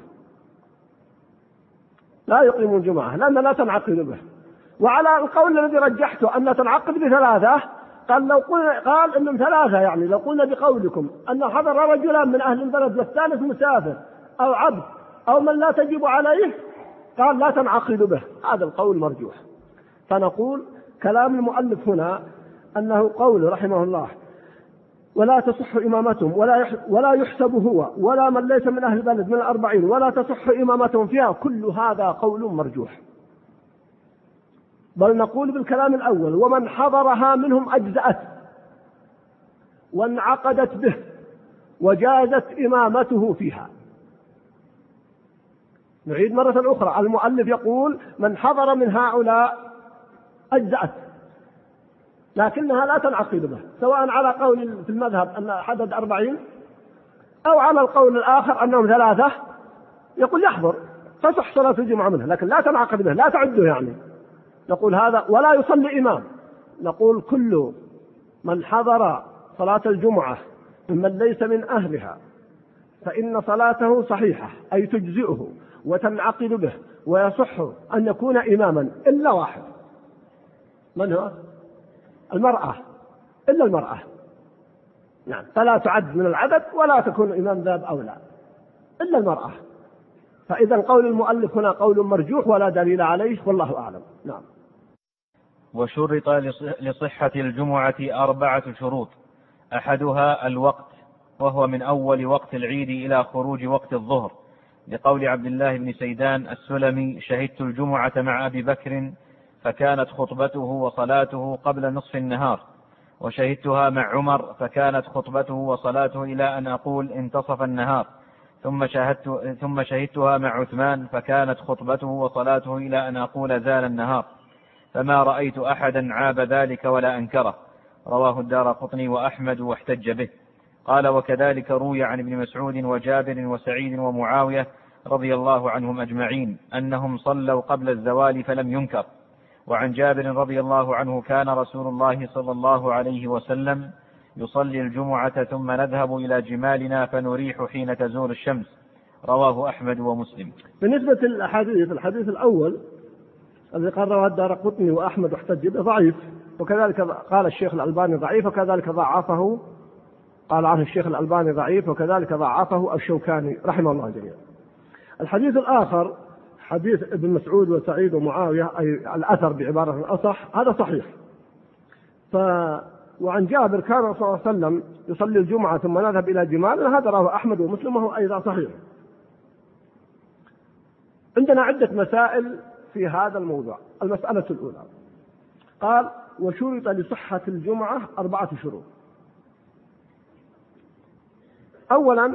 لا يقيمون جمعة لأن لا تنعقد به. وعلى القول الذي رجحته أن تنعقد بثلاثة، قال لو قلنا قال إنهم ثلاثة، يعني لو قلنا بقولكم أن حضر رجلان من أهل البلد والثالث مسافر أو عبد أو من لا تجب عليه، قال لا تنعقد به. هذا القول مرجوح. فنقول كلام المؤلف هنا أنه قول رحمه الله ولا تصح إمامتهم ولا يحسب هو ولا من ليس من أهل البلد من الأربعين ولا تصح إمامتهم فيها، كل هذا قول مرجوح. بل نقول بالكلام الأول ومن حضرها منهم أجزأت وانعقدت به وجازت إمامته فيها. نعيد مرة أخرى، المؤلف يقول من حضر من هؤلاء أجزأت، لكنها لا تنعقد به، سواء على قول في المذهب أن عدد أربعين أو على القول الآخر أنهم ثلاثة، يقول يحضر تصح صلاة الجمعة منها لكن لا تنعقد به، لا تعده. يعني نقول هذا ولا يصلي إمام. نقول كل من حضر صلاة الجمعة ممن ليس من أهلها فإن صلاته صحيحة، أي تجزئه وتنعقد به ويصح أن يكون إماما إلا واحد. من هو؟ المرأة، إلا المرأة، نعم، فلا تعد من العدد ولا تكون إمام ذاب أولى إلا المرأة. فإذا قول المؤلف هنا قول مرجوح ولا دليل عليه، والله أعلم. نعم.
وشرط لصحة الجمعة أربعة شروط، أحدها الوقت، وهو من أول وقت العيد إلى خروج وقت الظهر، لقول عبد الله بن سيدان السلمي شهدت الجمعة مع أبي بكر فكانت خطبته وصلاته قبل نصف النهار، وشهدتها مع عمر فكانت خطبته وصلاته إلى أن أقول انتصف النهار، ثم شهدت ثم شهدتها مع عثمان فكانت خطبته وصلاته إلى أن أقول زال النهار، فما رأيت أحدا عاب ذلك ولا أنكره. رواه الدارقطني وأحمد واحتج به. قال وكذلك روي عن ابن مسعود وجابر وسعيد ومعاوية رضي الله عنهم أجمعين أنهم صلوا قبل الزوال فلم ينكر. وعن جابر رضي الله عنه كان رسول الله صلى الله عليه وسلم يصلي الجمعة ثم نذهب إلى جمالنا فنريح حين تزول الشمس. رواه أحمد ومسلم.
بالنسبة للأحاديث، الحديث الأول الذي قرره الدارقطني وأحمد واحتج به ضعيف، وكذلك قال الشيخ الألباني ضعيف، وكذلك ضعفه قال عنه الشيخ الألباني ضعيف، وكذلك ضعفه الشوكاني رحمه الله جميعا. الحديث الآخر حديث ابن مسعود وسعيد ومعاوية، أي الأثر بعبارة أصح، هذا صحيح. ف وعن جابر كان صلى الله عليه وسلم يصلي الجمعة ثم نذهب إلى جمال، هذا رواه أحمد ومسلم وهو أيضا صحيح. عندنا عدة مسائل في هذا الموضوع. المسألة الأولى قال وشرط لصحة الجمعة أربعة شروط. أولا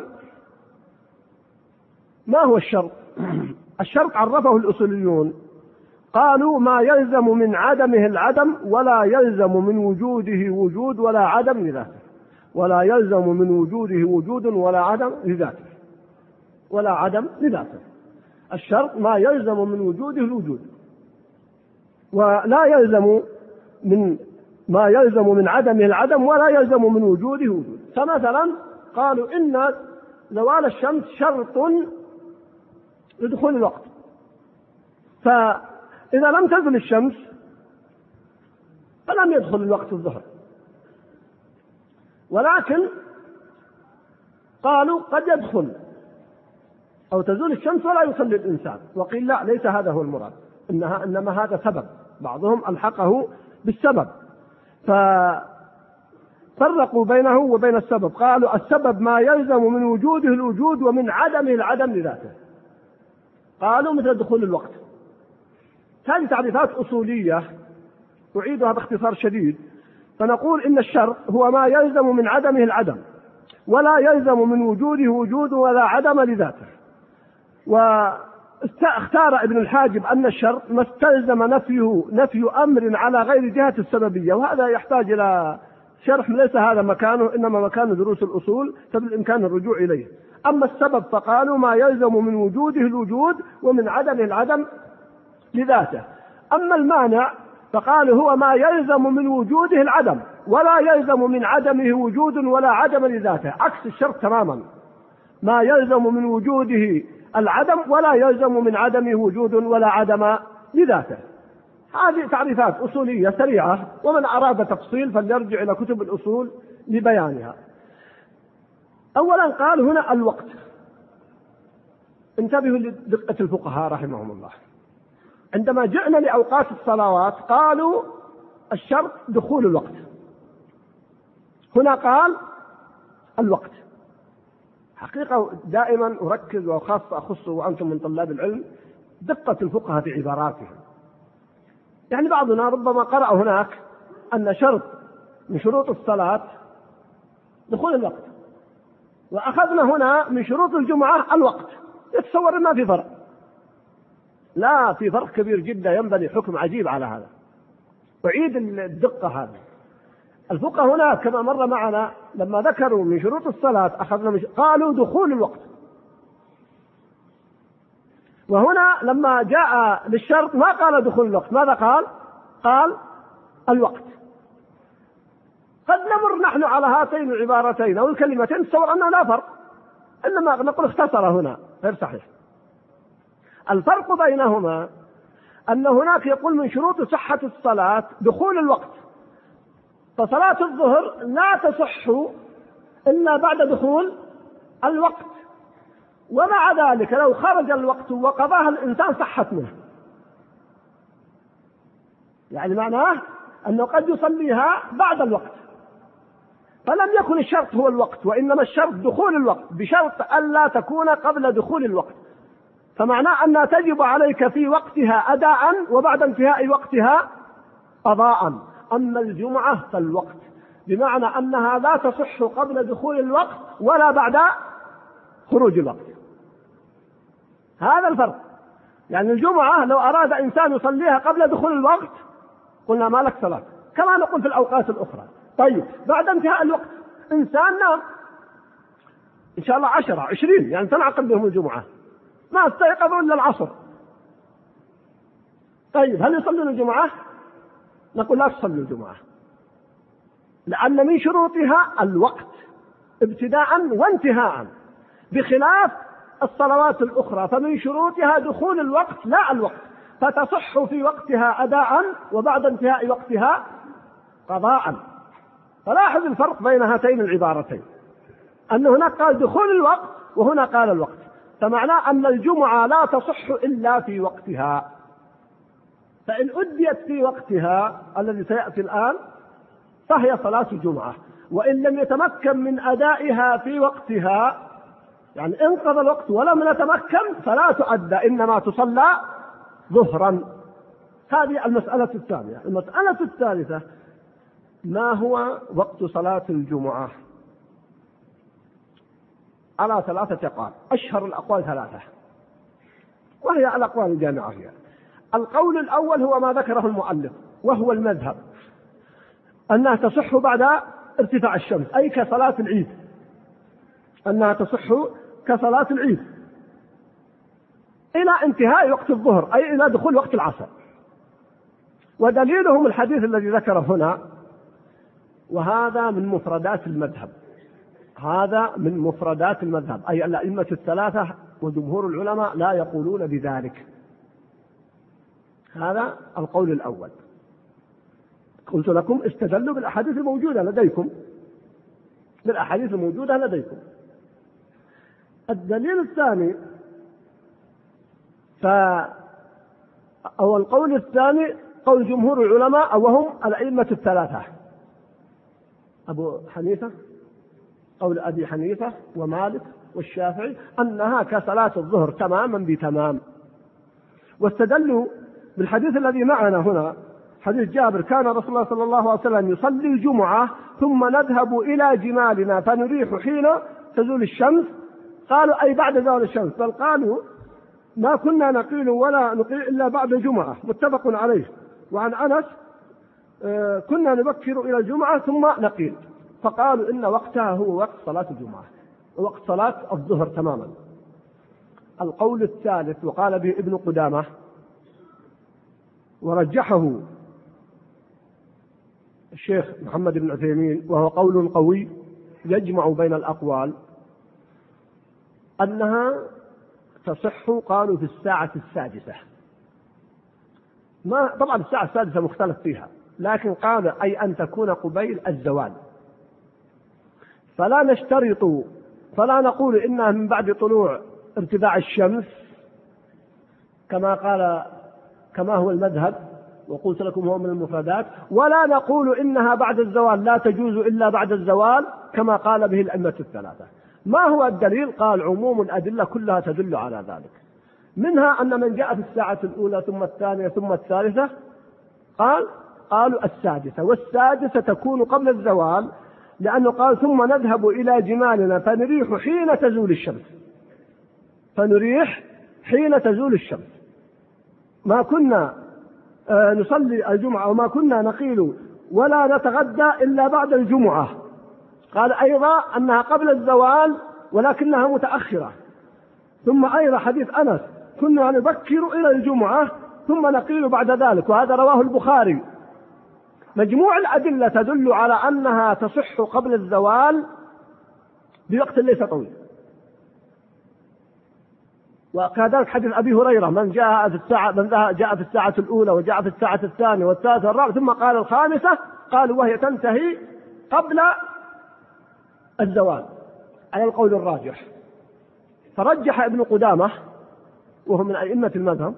ما هو الشرط؟ الشرط عرفه الأصوليون، قالوا ما يلزم من عدمه العدم ولا يلزم من وجوده وجود ولا عدم لذاته، ولا يلزم من وجوده وجود ولا عدم لذاته ولا عدم لذاته. الشرط ما يلزم من وجوده الوجود، ولا يلزم من ما يلزم من عدمه العدم ولا يلزم من وجوده وجود. فمثلا قالوا إن زوال الشمس شرط لدخول الوقت، فإذا لم تزل الشمس فلم يدخل الوقت الظهر. ولكن قالوا قد يدخل أو تزول الشمس ولا يصلي الإنسان، وقيل لا، ليس هذا هو المراد، إنها إنما هذا سبب، بعضهم ألحقه بالسبب ففرقوا بينه وبين السبب. قالوا السبب ما يلزم من وجوده الوجود ومن عدمه العدم لذاته. قالوا مثل دخول الوقت. هذه تعريفات أصولية أعيدها باختصار شديد. فنقول إن الشرط هو ما يلزم من عدمه العدم ولا يلزم من وجوده وجود ولا عدم لذاته. واختار ابن الحاجب أن الشرط ما استلزم نفيه نفي أمر على غير جهة السببية، وهذا يحتاج إلى شرح، ليس هذا مكانه، إنما مكان دروس الأصول، فبالإمكان الرجوع إليه. أما السبب فقالوا ما يلزم من وجوده الوجود ومن عدمه العدم لذاته. أما المانع فقالوا هو ما يلزم من وجوده العدم ولا يلزم من عدمه وجود ولا عدم لذاته، عكس الشرط تماما، ما يلزم من وجوده العدم ولا يلزم من عدمه وجود ولا عدم لذاته. هذه تعريفات أصولية سريعة، ومن أراد تفصيل فليرجع إلى كتب الأصول لبيانها. أولا قال هنا الوقت. انتبهوا لدقة الفقهاء رحمهم الله، عندما جئنا لأوقات الصلوات قالوا الشرط دخول الوقت، هنا قال الوقت. حقيقة دائما أركز وخاصة أخص وأنتم من طلاب العلم دقة الفقهاء في عباراتهم. يعني بعضنا ربما قرأ هناك أن شرط من شروط الصلاة دخول الوقت، وأخذنا هنا من شروط الجمعة الوقت، يتصور ما في فرق. لا، في فرق كبير جدا، ينبني حكم عجيب على هذا. أعيد الدقة هذه. الفقهاء هنا كما مر معنا لما ذكروا من شروط الصلاة أخذنا من قالوا دخول الوقت، وهنا لما جاء للشرط ما قال دخول الوقت، ماذا قال؟ قال الوقت. قد نمر نحن على هاتين العبارتين أو الكلمتين نتصور أنه لا فرق، إنما نقول اختصر هنا، غير صحيح. الفرق بينهما أن هناك يقول من شروط صحة الصلاة دخول الوقت، فصلاة الظهر لا تصح إلا بعد دخول الوقت، ومع ذلك لو خرج الوقت وقضاها الإنسان صحت منه. يعني معناه أنه قد يصليها بعد الوقت، فلم يكن الشرط هو الوقت، وإنما الشرط دخول الوقت، بشرط ألا تكون قبل دخول الوقت. فمعناه أنها تجب عليك في وقتها أداء وبعد انتهاء وقتها قضاء. أما الجمعة فالوقت، بمعنى أنها لا تصح قبل دخول الوقت ولا بعد خروج الوقت. هذا الفرق. يعني الجمعة لو أراد إنسان يصليها قبل دخول الوقت قلنا ما لك صلاة، كما نقول في الأوقات الأخرى. طيب بعد انتهاء الوقت إنسان نام إن شاء الله عشرة عشرين، يعني تنعقد بهم الجمعة، ما استيقظوا إلا العصر، طيب هل يصلون الجمعة؟ نقول لا تصلوا الجمعة، لأن من شروطها الوقت ابتداء وانتهاء، بخلاف الصلوات الأخرى فمن شروطها دخول الوقت لا الوقت، فتصح في وقتها أداء وبعد انتهاء وقتها قضاء. فلاحظ الفرق بين هاتين العبارتين، أن هناك قال دخول الوقت وهنا قال الوقت، فمعناه أن الجمعة لا تصح إلا في وقتها، فإن أديت في وقتها الذي سيأتي الآن فهي صلاة الجمعة، وإن لم يتمكن من أدائها في وقتها، يعني انقضى الوقت ولم نتمكن، فلا تؤدى، إنما تصلى ظهرا. هذه المسألة الثانية. المسألة الثالثة ما هو وقت صلاة الجمعة؟ على ثلاثة أقوال، أشهر الأقوال ثلاثة وهي الأقوال الجامعة هي. القول الأول هو ما ذكره المؤلف وهو المذهب، أنها تصح بعد ارتفاع الشمس، أي كصلاة العيد، أنها تصح كصلاة العيد إلى انتهاء وقت الظهر، أي إلى دخول وقت العصر. ودليلهم الحديث الذي ذكره هنا، وهذا من مفردات المذهب، هذا من مفردات المذهب، أي الأئمة الثلاثة وجمهور العلماء لا يقولون بذلك. هذا القول الأول. قلت لكم استدلوا بالأحاديث الموجودة لديكم، بالأحاديث الموجودة لديكم. الدليل الثاني ف أو القول الثاني قول جمهور العلماء وهم الأئمة الثلاثة، أبو حنيفة، قول أبي حنيفة ومالك والشافعي، أنها كصلاة الظهر تماما بتمام. واستدلوا بالحديث الذي معنا هنا، حديث جابر: كان رسول الله صلى الله عليه وسلم يصلي الجمعة ثم نذهب إلى جمالنا فنريح حين تزول الشمس. قالوا أي بعد زوال الشمس، بل قالوا ما كنا نقيل ولا نقيل إلا بعد الجمعة، متفق عليه. وعن أنس آه كنا نبكر إلى الجمعة ثم نقيل، فقالوا إن وقتها هو وقت صلاة الجمعة، وقت صلاة الظهر تماما. القول الثالث وقال به ابن قدامة ورجحه الشيخ محمد بن عثيمين، وهو قول قوي يجمع بين الأقوال، أنها تصح قالوا في الساعة السادسة. ما طبعا الساعة السادسة مختلف فيها، لكن قال أي أن تكون قبيل الزوال، فلا نشترط، فلا نقول إنها من بعد طلوع ارتفاع الشمس كما قال كما هو المذهب وقلت لكم هو من المفردات، ولا نقول إنها بعد الزوال لا تجوز إلا بعد الزوال كما قال به الأئمة الثلاثة. ما هو الدليل؟ قال عموم الأدلة كلها تدل على ذلك، منها أن من جاء في الساعة الأولى ثم الثانية ثم الثالثة قال قالوا السادسة، والسادسة تكون قبل الزوال، لأنه قال ثم نذهب إلى جمالنا فنريح حين تزول الشمس، فنريح حين تزول الشمس. ما كنا نصلي الجمعة وما كنا نقيل ولا نتغدى إلا بعد الجمعة. قال أيضا أنها قبل الزوال ولكنها متأخرة. ثم أيضا حديث أنس كنا نبكر إلى الجمعة ثم نقيل بعد ذلك، وهذا رواه البخاري. مجموع الأدلة تدل على أنها تصح قبل الزوال بوقت ليس طويل. وكذلك حديث أبي هريرة من جاء في الساعة من جاء في الساعة الأولى وجاء في الساعة الثانية والثالثة والرابعة ثم قال الخامسة، قالوا وهي تنتهي قبل الزوال على القول الراجح. فرجح ابن قدامة وهو من أئمة المذهب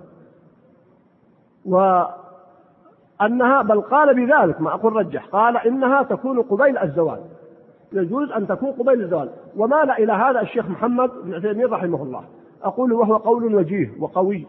وأنها بل قال بذلك، ما أقول رجح، قال إنها تكون قبيل الزوال، يجوز أن تكون قبيل الزوال. ومال إلى هذا الشيخ محمد بن عثيمين رحمه الله، أقول وهو قول وجيه وقوي،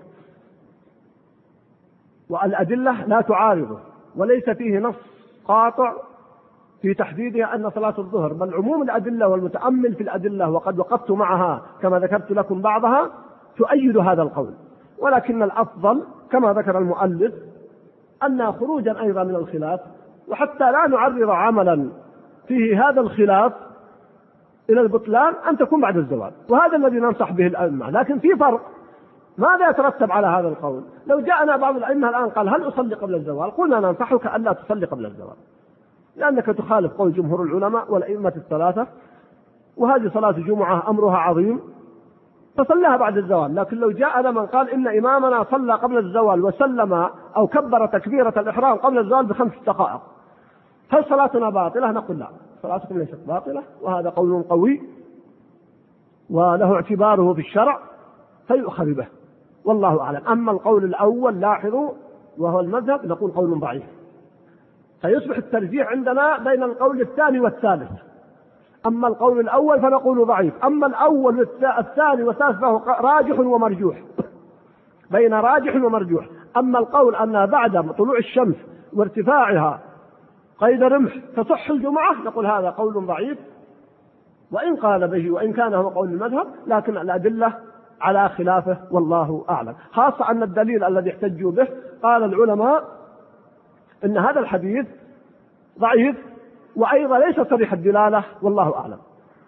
والأدلة لا تعارضه وليس فيه نص قاطع في تحديدها أن صلاة الظهر، بل عموم الأدلة والمتأمل في الأدلة وقد وقفت معها كما ذكرت لكم بعضها تؤيد هذا القول. ولكن الأفضل كما ذكر المؤلف أن خروجا أيضا من الخلاف، وحتى لا نعرض عملا فيه هذا الخلاف إلى البطلان، أن تكون بعد الزوال، وهذا الذي ننصح به الأئمة. لكن في فرق، ماذا يترتب على هذا القول؟ لو جاءنا بعض الأئمة الآن قال هل أصلي قبل الزوال؟ قلنا ننصحك ألا تصلي قبل الزوال، لأنك تخالف قول جمهور العلماء والأئمة الثلاثة، وهذه صلاة جمعة أمرها عظيم فصلها بعد الزوال. لكن لو جاءنا من قال إن إمامنا صلى قبل الزوال وسلم أو كبر تكبيرة الإحرام قبل الزوال بخمس دقائق، هل صلاتنا باطلة؟ نقول لا، صلاتكم ليست باطلة، وهذا قول قوي وله اعتباره في الشرع فيؤخذ به، والله أعلم. أما القول الأول لاحظوا وهو المذهب نقول قول ضعيف، فيصبح الترجيح عندنا بين القول الثاني والثالث. أما القول الأول فنقول ضعيف، أما الأول والثاني والثالث فهو راجح ومرجوح، بين راجح ومرجوح. أما القول أن بعد طلوع الشمس وارتفاعها قيد رمح تصح الجمعة نقول هذا قول ضعيف، وإن قال به وإن كان هو قول المذهب، لكن الأدلة على خلافه والله أعلم. خاصة أن الدليل الذي احتجوا به قال العلماء إن هذا الحديث ضعيف وأيضا ليس صريح الدلالة والله أعلم.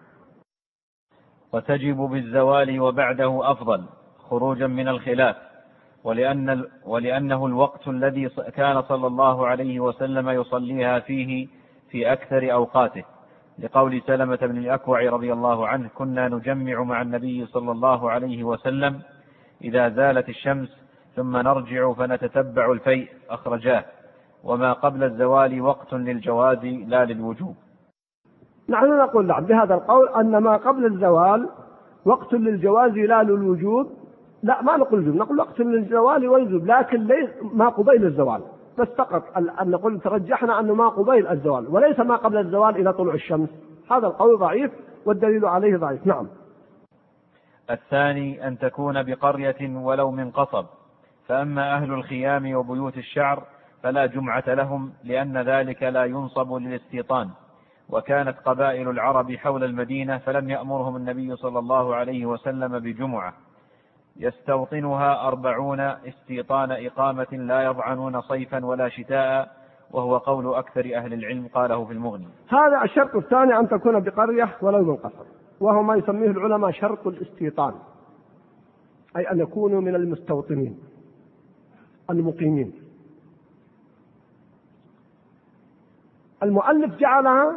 وتجب بالزوال وبعده أفضل خروجا من الخلاف، ولأن ولأنه الوقت الذي كان صلى الله عليه وسلم يصليها فيه في أكثر أوقاته، لقول سلمة بن الأكوع رضي الله عنه كنا نجمع مع النبي صلى الله عليه وسلم إذا زالت الشمس ثم نرجع فنتتبع الفيء، أخرجاه. وما قبل الزوال وقت للجواز لا للوجوب.
نحن نقول نعم بهذا القول أن ما قبل الزوال وقت للجواز لا للوجوب. لا، ما نقول وجوب، نقول وقت للزوال والوجوب، لكن ليس ما قبيل الزوال، بس فقط أن نقول ترجحنا أنه ما قبيل الزوال وليس ما قبل الزوال إلى طلوع الشمس. هذا القول ضعيف والدليل عليه ضعيف. نعم.
الثاني أن تكون بقرية ولو من قصب، فأما أهل الخيام وبيوت الشعر فلا جمعة لهم، لأن ذلك لا ينصب للاستيطان، وكانت قبائل العرب حول المدينة فلم يأمرهم النبي صلى الله عليه وسلم بجمعة يستوطنها أربعون استيطان إقامة لا يضعنون صيفا ولا شتاء، وهو قول أكثر أهل العلم، قاله في المغني.
هذا الشرط الثاني أن تكون بقرية ولو من قصر، وهو ما يسميه العلماء شرط الاستيطان، أي أن يكونوا من المستوطنين المقيمين. المؤلف جعلها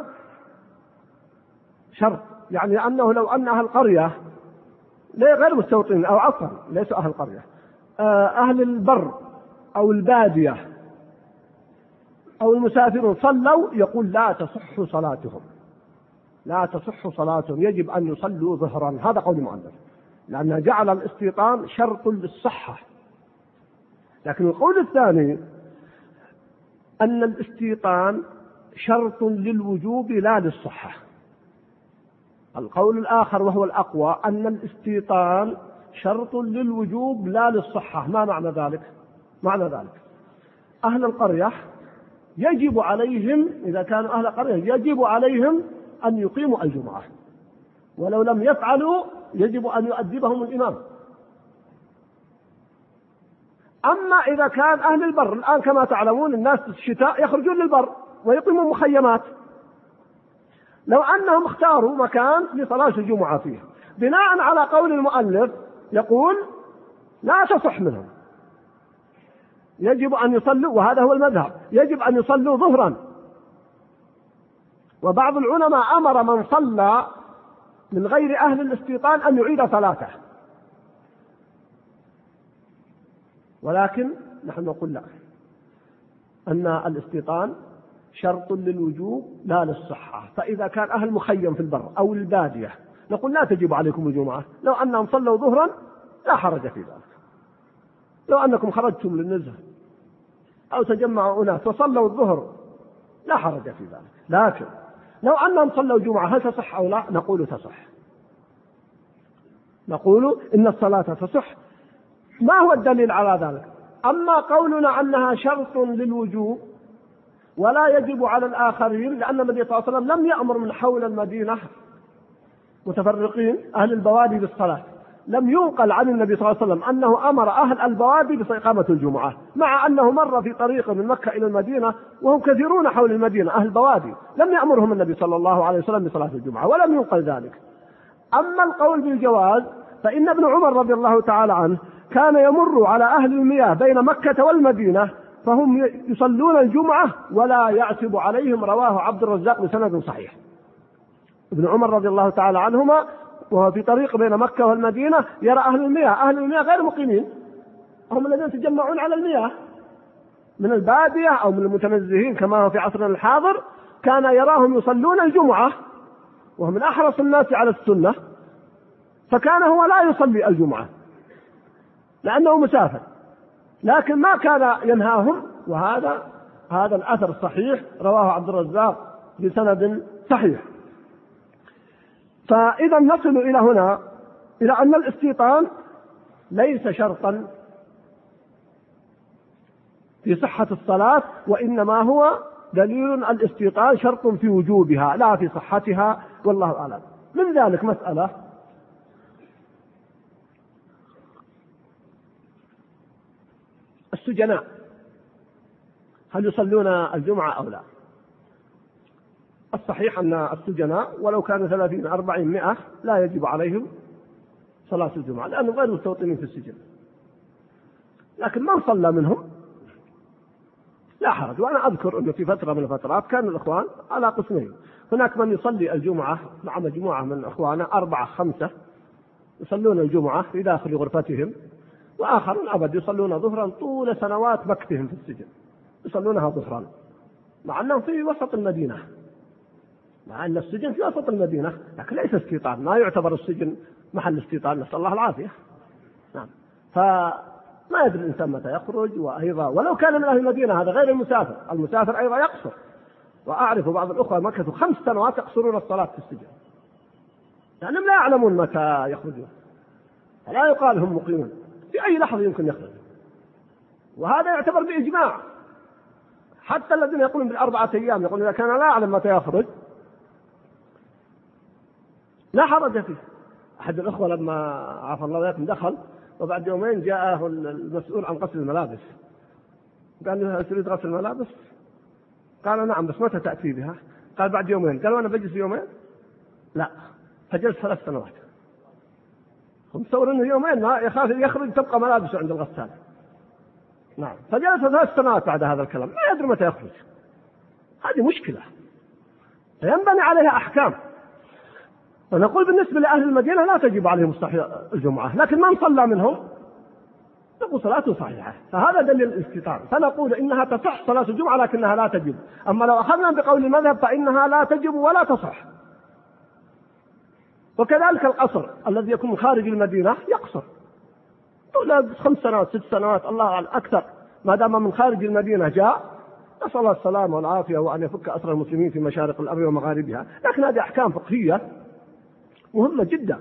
شرط، يعني أنه لو أن أهل القرية غير مستوطنين أو عفوا ليسوا أهل القرية، أهل البر أو البادية أو المسافرون صلوا، يقول لا تصح صلاتهم، لا تصح صلاتهم، يجب أن يصلوا ظهرا. هذا قول المؤلف، لأنه جعل الاستيطان شرط للصحة. لكن القول الثاني أن الاستيطان شرط للوجوب لا للصحة. القول الآخر وهو الأقوى أن الاستيطان شرط للوجوب لا للصحة. ما معنى ذلك؟ معنى ذلك أهل القرية يجب عليهم، إذا كانوا أهل قرية يجب عليهم أن يقيموا الجمعة، ولو لم يفعلوا يجب أن يؤدبهم الإمام. أما إذا كان أهل البر، الآن كما تعلمون الناس في الشتاء يخرجون للبر ويقيمون مخيمات، لو أنهم اختاروا مكان لصلاة الجمعة فيه بناء على قول المؤلف يقول لا تصح منهم، يجب أن يصلوا، وهذا هو المذهب، يجب أن يصلوا ظهرا. وبعض العلماء أمر من صلى من غير أهل الاستيطان أن يعيد صلاته، ولكن نحن نقول لا، أن الاستيطان شرط للوجوب لا للصحة. فإذا كان أهل مخيم في البر أو البادية نقول لا تجب عليكم الجمعة، لو أنهم صلوا ظهرا لا حرج في ذلك. لو أنكم خرجتم للنزهة أو تجمعوا أناس وصلوا الظهر لا حرج في ذلك. لكن لو أنهم صلوا الجمعة هل تصح أو لا؟ نقول تصح، نقول إن الصلاة تصح. ما هو الدليل على ذلك؟ أما قولنا أنها شرط للوجوب ولا يجب على الآخرين، لأن النبي صلى الله عليه وسلم لم يأمر من حول المدينة متفرقين أهل البوادي بالصلاة، لم ينقل عن النبي صلى الله عليه وسلم أنه أمر أهل البوادي بإقامة الجمعة، مع أنه مر في طريق من مكة إلى المدينة وهم كثيرون حول المدينة أهل البوادي، لم يأمرهم النبي صلى الله عليه وسلم بصلاة الجمعة ولم ينقل ذلك. أما القول بالجواز فإن ابن عمر رضي الله تعالى عنه كان يمر على أهل المياه بين مكة والمدينة فهم يصلون الجمعة ولا يعتب عليهم، رواه عبد الرزاق بسند صحيح. ابن عمر رضي الله تعالى عنهما وهو في طريق بين مكة والمدينة يرى أهل المياه، أهل المياه غير مقيمين، هم الذين يتجمعون على المياه من البادية أو من المتنزهين كما هو في عصرنا الحاضر، كان يراهم يصلون الجمعة وهو من أحرص الناس على السنة، فكان هو لا يصلي الجمعة لأنه مسافر، لكن ما كان ينهاهم. وهذا هذا الأثر الصحيح رواه عبد الرزاق بسند صحيح. فإذا نصل إلى هنا إلى أن الاستيطان ليس شرطا في صحة الصلاة، وإنما هو دليل الاستيطان شرط في وجوبها لا في صحتها، والله أعلم. من ذلك مسألة السجناء هل يصلون الجمعة أو لا؟ الصحيح أن السجناء ولو كانوا ثلاثين أربعين مئة لا يجب عليهم صلاة الجمعة لأنهم غير مستوطنين في السجن، لكن من صلى منهم لا حرج. وأنا أذكر أنه في فترة من الفترات كان الإخوان على قسمين، هناك من يصلي الجمعة مع مجموعة من إخوانه أربعة خمسة يصلون الجمعة في داخل غرفتهم، وآخرون أبد يصلون ظهرا طول سنوات مكثهم في السجن يصلونها ظهرا، مع أنهم في وسط المدينة، مع أن السجن في وسط المدينة، لكن ليس استيطان، ما يعتبر السجن محل استيطان، نسأل الله العافية. نعم. فما يدري الإنسان متى يخرج، وأيضا ولو كان من أهل المدينة هذا غير المسافر، المسافر أيضا يقصر، وأعرف بعض الأخوة مكثوا خمس سنوات يقصرون الصلاة في السجن لأنهم لا يعلمون متى يخرجون، فلا يقال هم مقيمون، في أي لحظة يمكن يخرج، وهذا يعتبر بإجماع. حتى الذين يقولون بالأربعة أيام يقول إذا كان لا يعلم متى يخرج لا حرج فيه. أحد الأخوة لما عفى الله ذاك دخل وبعد يومين جاءه المسؤول عن غسل الملابس قال له تريد غسل الملابس؟ قال نعم، بس متى تأتي بها؟ قال بعد يومين. قال وأنا بجلس يومين؟ لا، فجلس ثلاث سنوات. هم تصور انه يومين ما يخاف يخرج تبقى ملابسه عند الغسالة. نعم، فجلس ثلاث سنوات بعد هذا الكلام ما يدري متى يخرج، هذه مشكلة فينبني عليها أحكام. ونقول بالنسبة لأهل المدينة لا تجب عليهم الجمعة، لكن من صلى منهم نقول صلاته صحيحة، فهذا دليل الاستيطان. فنقول إنها تصح صلاة الجمعة لكنها لا تجب. أما لو أخذنا بقول المذهب فإنها لا تجب ولا تصح. وكذلك القصر الذي يكون خارج المدينة يقصر طول خمس سنوات ست سنوات الله أعلم أكثر، ما دام من خارج المدينة جاء، نسأل الله السلامة والعافية وأن يفك أسر المسلمين في مشارق الأرض ومغاربها. لكن هذه أحكام فقهية مهمة جدا.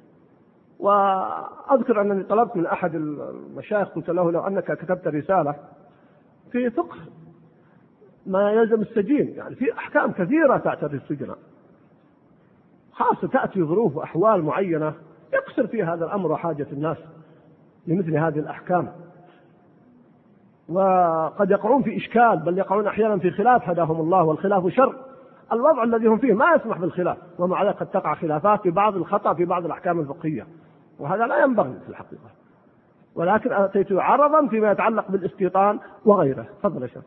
وأذكر أنني طلبت من أحد المشايخ قلت له لو أنك كتبت رسالة في فقه ما يلزم السجين، يعني في أحكام كثيرة تعتري السجن، خاصة تأتي ظروف وأحوال معينة يقصر فيها هذا الأمر وحاجة الناس لمثل هذه الأحكام، وقد يقعون في إشكال بل يقعون أحيانا في خلاف هداهم الله، والخلاف شر. الوضع الذي هم فيه ما يسمح بالخلاف، ومع ذلك قد تقع خلافات في بعض الخطأ في بعض الأحكام الفقهية، وهذا لا ينبغي في الحقيقة. ولكن أتيت عرضا فيما يتعلق بالاستيطان وغيره. تفضل يا شيخ.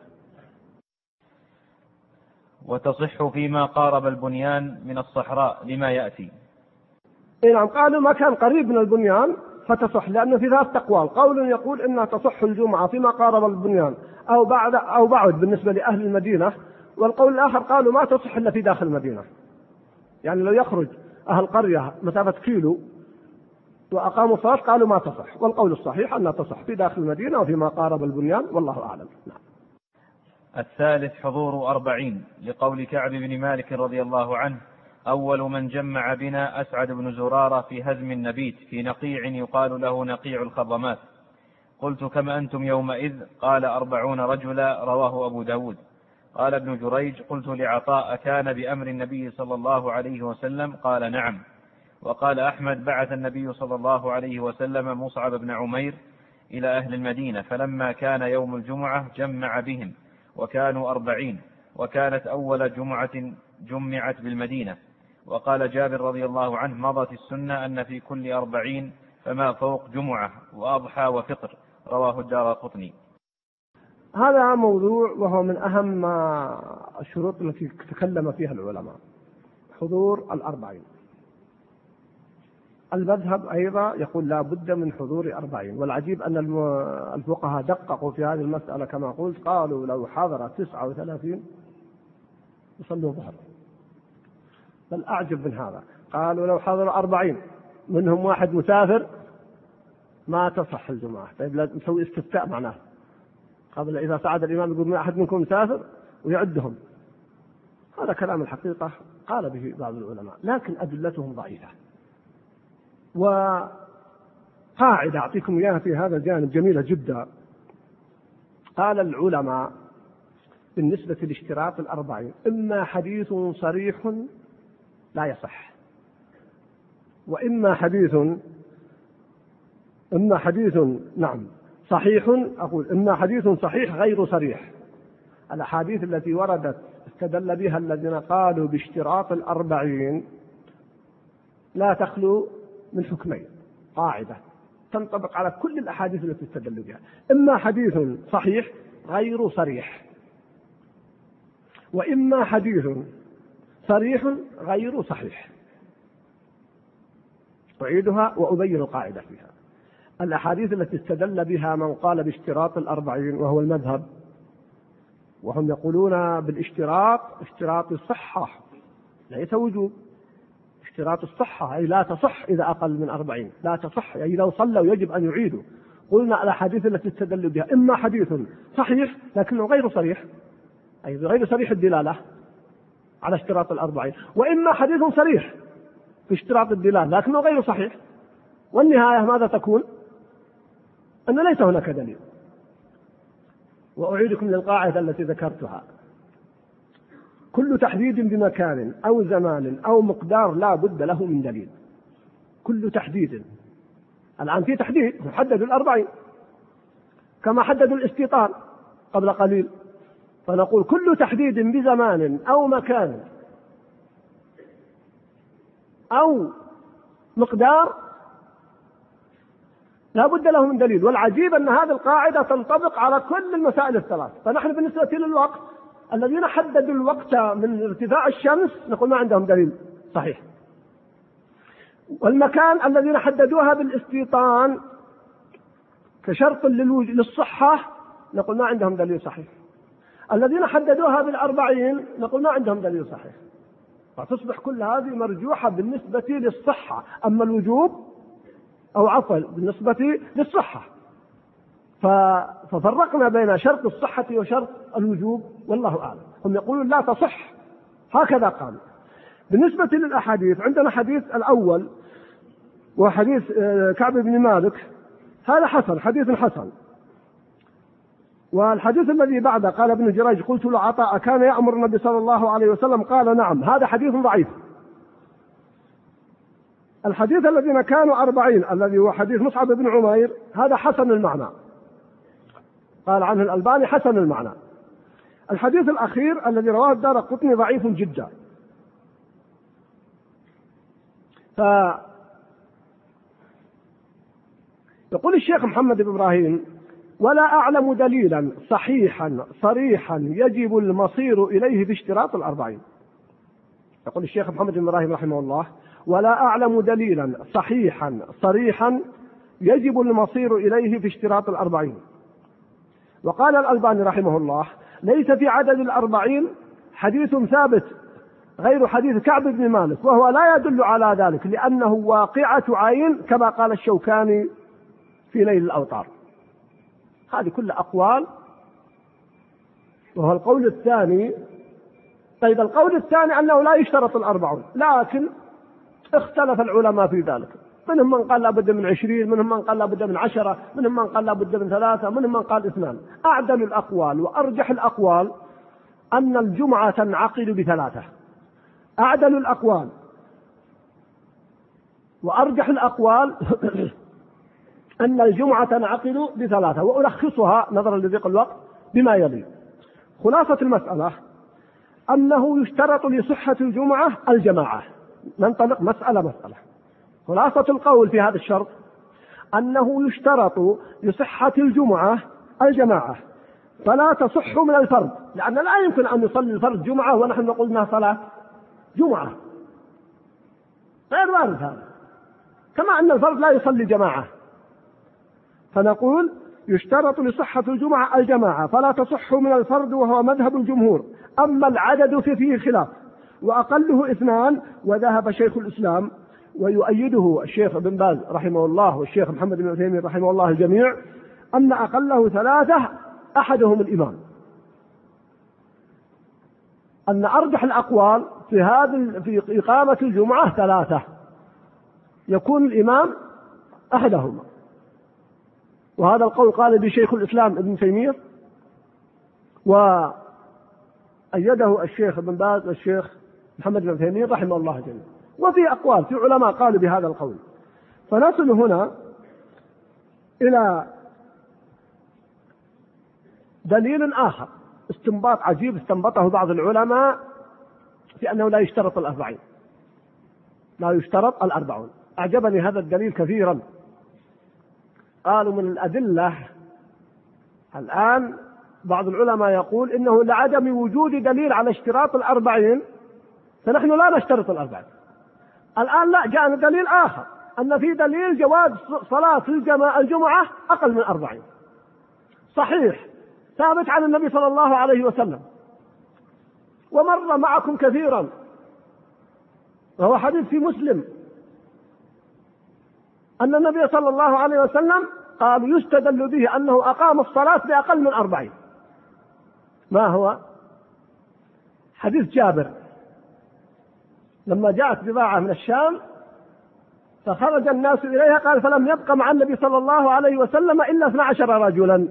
وتصح فيما قارب البنيان من الصحراء لما يأتي.
نعم، قالوا ما كان قريب من البنيان فتصح، لأنه في ثلاث أقوال. قول يقول إنها تصح الجمعة فيما قارب البنيان أو بعد أو بعد بالنسبة لأهل المدينة، والقول الآخر قالوا ما تصح إلا في داخل المدينة، يعني لو يخرج أهل قرية مسافة كيلو وأقاموا الصلاة قالوا ما تصح. والقول الصحيح أنها تصح في داخل المدينة وفيما قارب البنيان، والله أعلم. نعم.
الثالث حضور أربعين، لقول كعب بن مالك رضي الله عنه: أول من جمع بنا أسعد بن زرارة في هزم النبيت في نقيع يقال له نقيع الخضمات. قلت: كم أنتم يومئذ؟ قال: أربعون رجلا. رواه أبو داود. قال ابن جريج: قلت لعطاء: كان بأمر النبي صلى الله عليه وسلم؟ قال: نعم. وقال أحمد: بعث النبي صلى الله عليه وسلم مصعب بن عمير إلى أهل المدينة، فلما كان يوم الجمعة جمع بهم وكانوا أربعين، وكانت أول جمعة جمعت بالمدينة. وقال جابر رضي الله عنه: مضت السنة أن في كل أربعين فما فوق جمعة وأضحى وفطر. رواه الدارقطني.
هذا موضوع وهو من أهم الشروط التي تكلم فيها العلماء، حضور الأربعين. المذهب أيضا يقول لا بد من حضور أربعين، والعجيب أن الفقهاء دققوا في هذه المسألة كما قلت، قالوا لو حضر تسعة وثلاثين يصلوا ظهر. بل أعجب من هذا، قالوا لو حضر أربعين منهم واحد مسافر ما تصح الجمعة. طيب لازم نسوي استفتاء معناه قبل إذا صعد الإمام يقول ما أحد منكم مسافر ويعدهم. هذا كلام الحقيقة قال به بعض العلماء، لكن أدلتهم ضعيفة. وقاعدة أعطيكم إياها في هذا الجانب جميلة جدا. قال العلماء بالنسبة لاشتراط الأربعين: إما حديث صريح لا يصح، وإما حديث إما حديث نعم صحيح أقول إما حديث صحيح غير صريح. الأحاديث التي وردت استدل بها الذين قالوا باشتراط الأربعين لا تخلو من حكمين، قاعدة تنطبق على كل الأحاديث التي استدلوا بها: إما حديث صحيح غير صريح، وإما حديث صريح غير صحيح. أعيدها وأبين القاعدة فيها. الأحاديث التي استدل بها من قال باشتراط الأربعين وهو المذهب، وهم يقولون بالاشتراط اشتراط الصحة ليس وجوب، اشتراط الصحة أي لا تصح إذا أقل من أربعين، لا تصح أي لو صلوا يجب أن يعيدوا. قلنا الأحاديث التي استدل بها إما حديث صحيح لكنه غير صريح أي غير صريح الدلالة على اشتراط الأربعين، وإما حديث صريح في اشتراط الدلالة لكنه غير صحيح. والنهاية ماذا تكون؟ أن ليس هناك دليل. وأعيدكم للقاعدة التي ذكرتها: كل تحديد بمكان أو زمان أو مقدار لا بد له من دليل. كل تحديد، الآن في تحديد محدد الأربعين كما حددوا الاستيطان قبل قليل، فنقول كل تحديد بزمان أو مكان أو مقدار لا بد له من دليل. والعجيب أن هذه القاعدة تنطبق على كل المسائل الثلاث. فنحن بالنسبة للوقت الذين حددوا الوقت من ارتفاع الشمس نقول ما عندهم دليل صحيح. والمكان الذين حددوها بالاستيطان كشرط للصحة نقول ما عندهم دليل صحيح. الذين حددوها بالأربعين نقول ما عندهم دليل صحيح. فتصبح كل هذه مرجوحة بالنسبة للصحة، أما الوجوب أو عفوا بالنسبة للصحة ففرقنا بين شرط الصحة وشرط الوجوب والله أعلم. هم يقولون لا تصح، هكذا قال. بالنسبة للأحاديث عندنا حديث الأول وحديث كعب بن مالك، هذا حسن، حديث حسن. والحديث الذي بعده قال ابن جريج قلت له عطاء كان يأمر النبي صلى الله عليه وسلم قال نعم، هذا حديث ضعيف. الحديث الذين كانوا أربعين الذي هو حديث مصعب بن عمير هذا حسن المعنى، قال عنه الألباني حسن المعنى. الحديث الأخير الذي رواه الدارقطني ضعيف جدا. ف يقول الشيخ محمد بن إبراهيم ولا أعلم دليلا صحيحا صريحا يجب المصير إليه باشتراط الأربعين. يقول الشيخ محمد بن إبراهيم رحمه الله ولا أعلم دليلا صحيحا صريحا يجب المصير إليه في اشتراط الأربعين. وقال الألباني رحمه الله ليس في عدد الأربعين حديث ثابت غير حديث كعب بن مالك، وهو لا يدل على ذلك لأنه واقعة عين كما قال الشوكاني في نيل الأوطار. هذه كل أقوال، وهو القول الثاني. طيب القول الثاني أنه لا يشترط الأربعون، لكن اختلف العلماء في ذلك، منهم من قال لابد من عشرين، منهم من قال لابد من عشرة، منهم من قال لابد من ثلاثة، منهم من قال اثنان. أعدل الأقوال وأرجح الأقوال أن الجمعة تنعقد بثلاثة. أعدل الأقوال وأرجح الأقوال أن الجمعة تنعقد بثلاثة، وألخصها نظرا لضيق الوقت بما يلي. خلاصة المسألة أنه يشترط لصحة الجمعة الجماعة. ننطلق مسألة مسألة. خلاصة القول في هذا الشرط أنه يشترط لصحة الجمعة الجماعة، فلا تصح من الفرد، لأن لا يمكن أن يصلي الفرد جمعة ونحن نقول أنها صلاة جمعة، غير وارد هذا، كما أن الفرد لا يصلي جماعة. فنقول يشترط لصحة الجمعة الجماعة فلا تصح من الفرد، وهو مذهب الجمهور. أما العدد ففيه خلاف، وأقله اثنان، وذهب شيخ الإسلام ويؤيده الشيخ ابن باز رحمه الله والشيخ محمد بن عثيمين رحمه الله الجميع أن أقله ثلاثة أحدهم الإمام. أن أرجح الأقوال في هذا في إقامة الجمعة ثلاثة، يكون الإمام أحدهما. وهذا القول قال بشيخ الإسلام ابن تيمية، وأيده الشيخ ابن باز والشيخ محمد بن عثيمين رحمه الله جميعا. وفي أقوال في علماء قالوا بهذا القول. فنصل هنا إلى دليل آخر، استنباط عجيب استنبطه بعض العلماء في أنه لا يشترط الأربعين، لا يشترط الأربعون. أعجبني هذا الدليل كثيرا. قالوا من الأدلة الآن بعض العلماء يقول إنه لعدم وجود دليل على اشتراط الأربعين فنحن لا نشترط الأربعين. الآن لا، جاءنا دليل آخر أن في دليل جواز صلاة الجمعة أقل من أربعين، صحيح ثابت عن النبي صلى الله عليه وسلم ومر معكم كثيرا، وهو حديث في مسلم أن النبي صلى الله عليه وسلم قال يستدل به أنه أقام الصلاة بأقل من أربعين. ما هو؟ حديث جابر لما جاءت بضاعة من الشام فخرج الناس إليها قال فلم يبق مع النبي صلى الله عليه وسلم إلا اثنا عشر رجلا،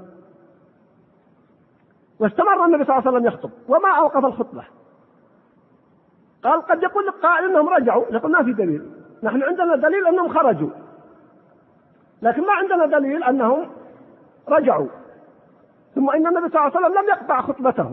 واستمر النبي صلى الله عليه وسلم يخطب وما أوقف الخطبة. قال قد يقول قائل إنهم رجعوا، نقول ما في دليل، نحن عندنا دليل أنهم خرجوا لكن ما عندنا دليل أنهم رجعوا. ثم إن النبي صلى الله عليه وسلم لم يقطع خطبته،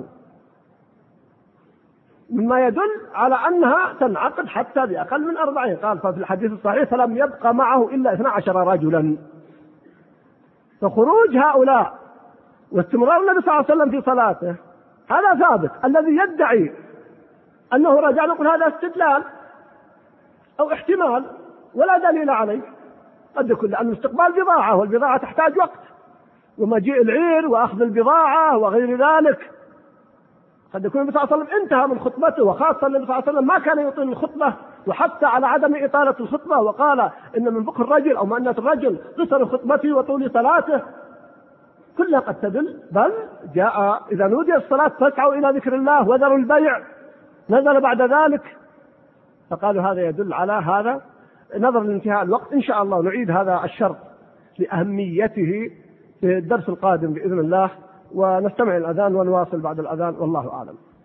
مما يدل على أنها تنعقد حتى بأقل من أربعين. قال ففي الحديث الصحيح فلم يبقى معه إلا اثنا عشر رجلا. فخروج هؤلاء واستمرار النبي صلى الله عليه وسلم في صلاته هذا ثابت. الذي يدعي أنه رجع نقول هذا استدلال أو احتمال ولا دليل عليه. قد يكون لأن استقبال بضاعة، والبضاعة تحتاج وقت، ومجيء العير وأخذ البضاعة وغير ذلك. قد يكون النبي صلى الله عليه وسلم انتهى من خطبته، وخاصة النبي صلى الله عليه وسلم ما كان يطيل الخطبة، وحث على عدم إطالة الخطبة، وقال إن من بخل الرجل أو مأنة الرجل قصر خطبته وطول صلاته. كلها قد تدل. بل جاء إذا نودي الصلاة فاسعوا إلى ذكر الله وذروا البيع، نزل بعد ذلك، فقالوا هذا يدل على هذا. نظرا لانتهاء الوقت إن شاء الله نعيد هذا الشرط لأهميته في الدرس القادم بإذن الله، ونستمع الأذان ونواصل بعد الأذان، والله أعلم.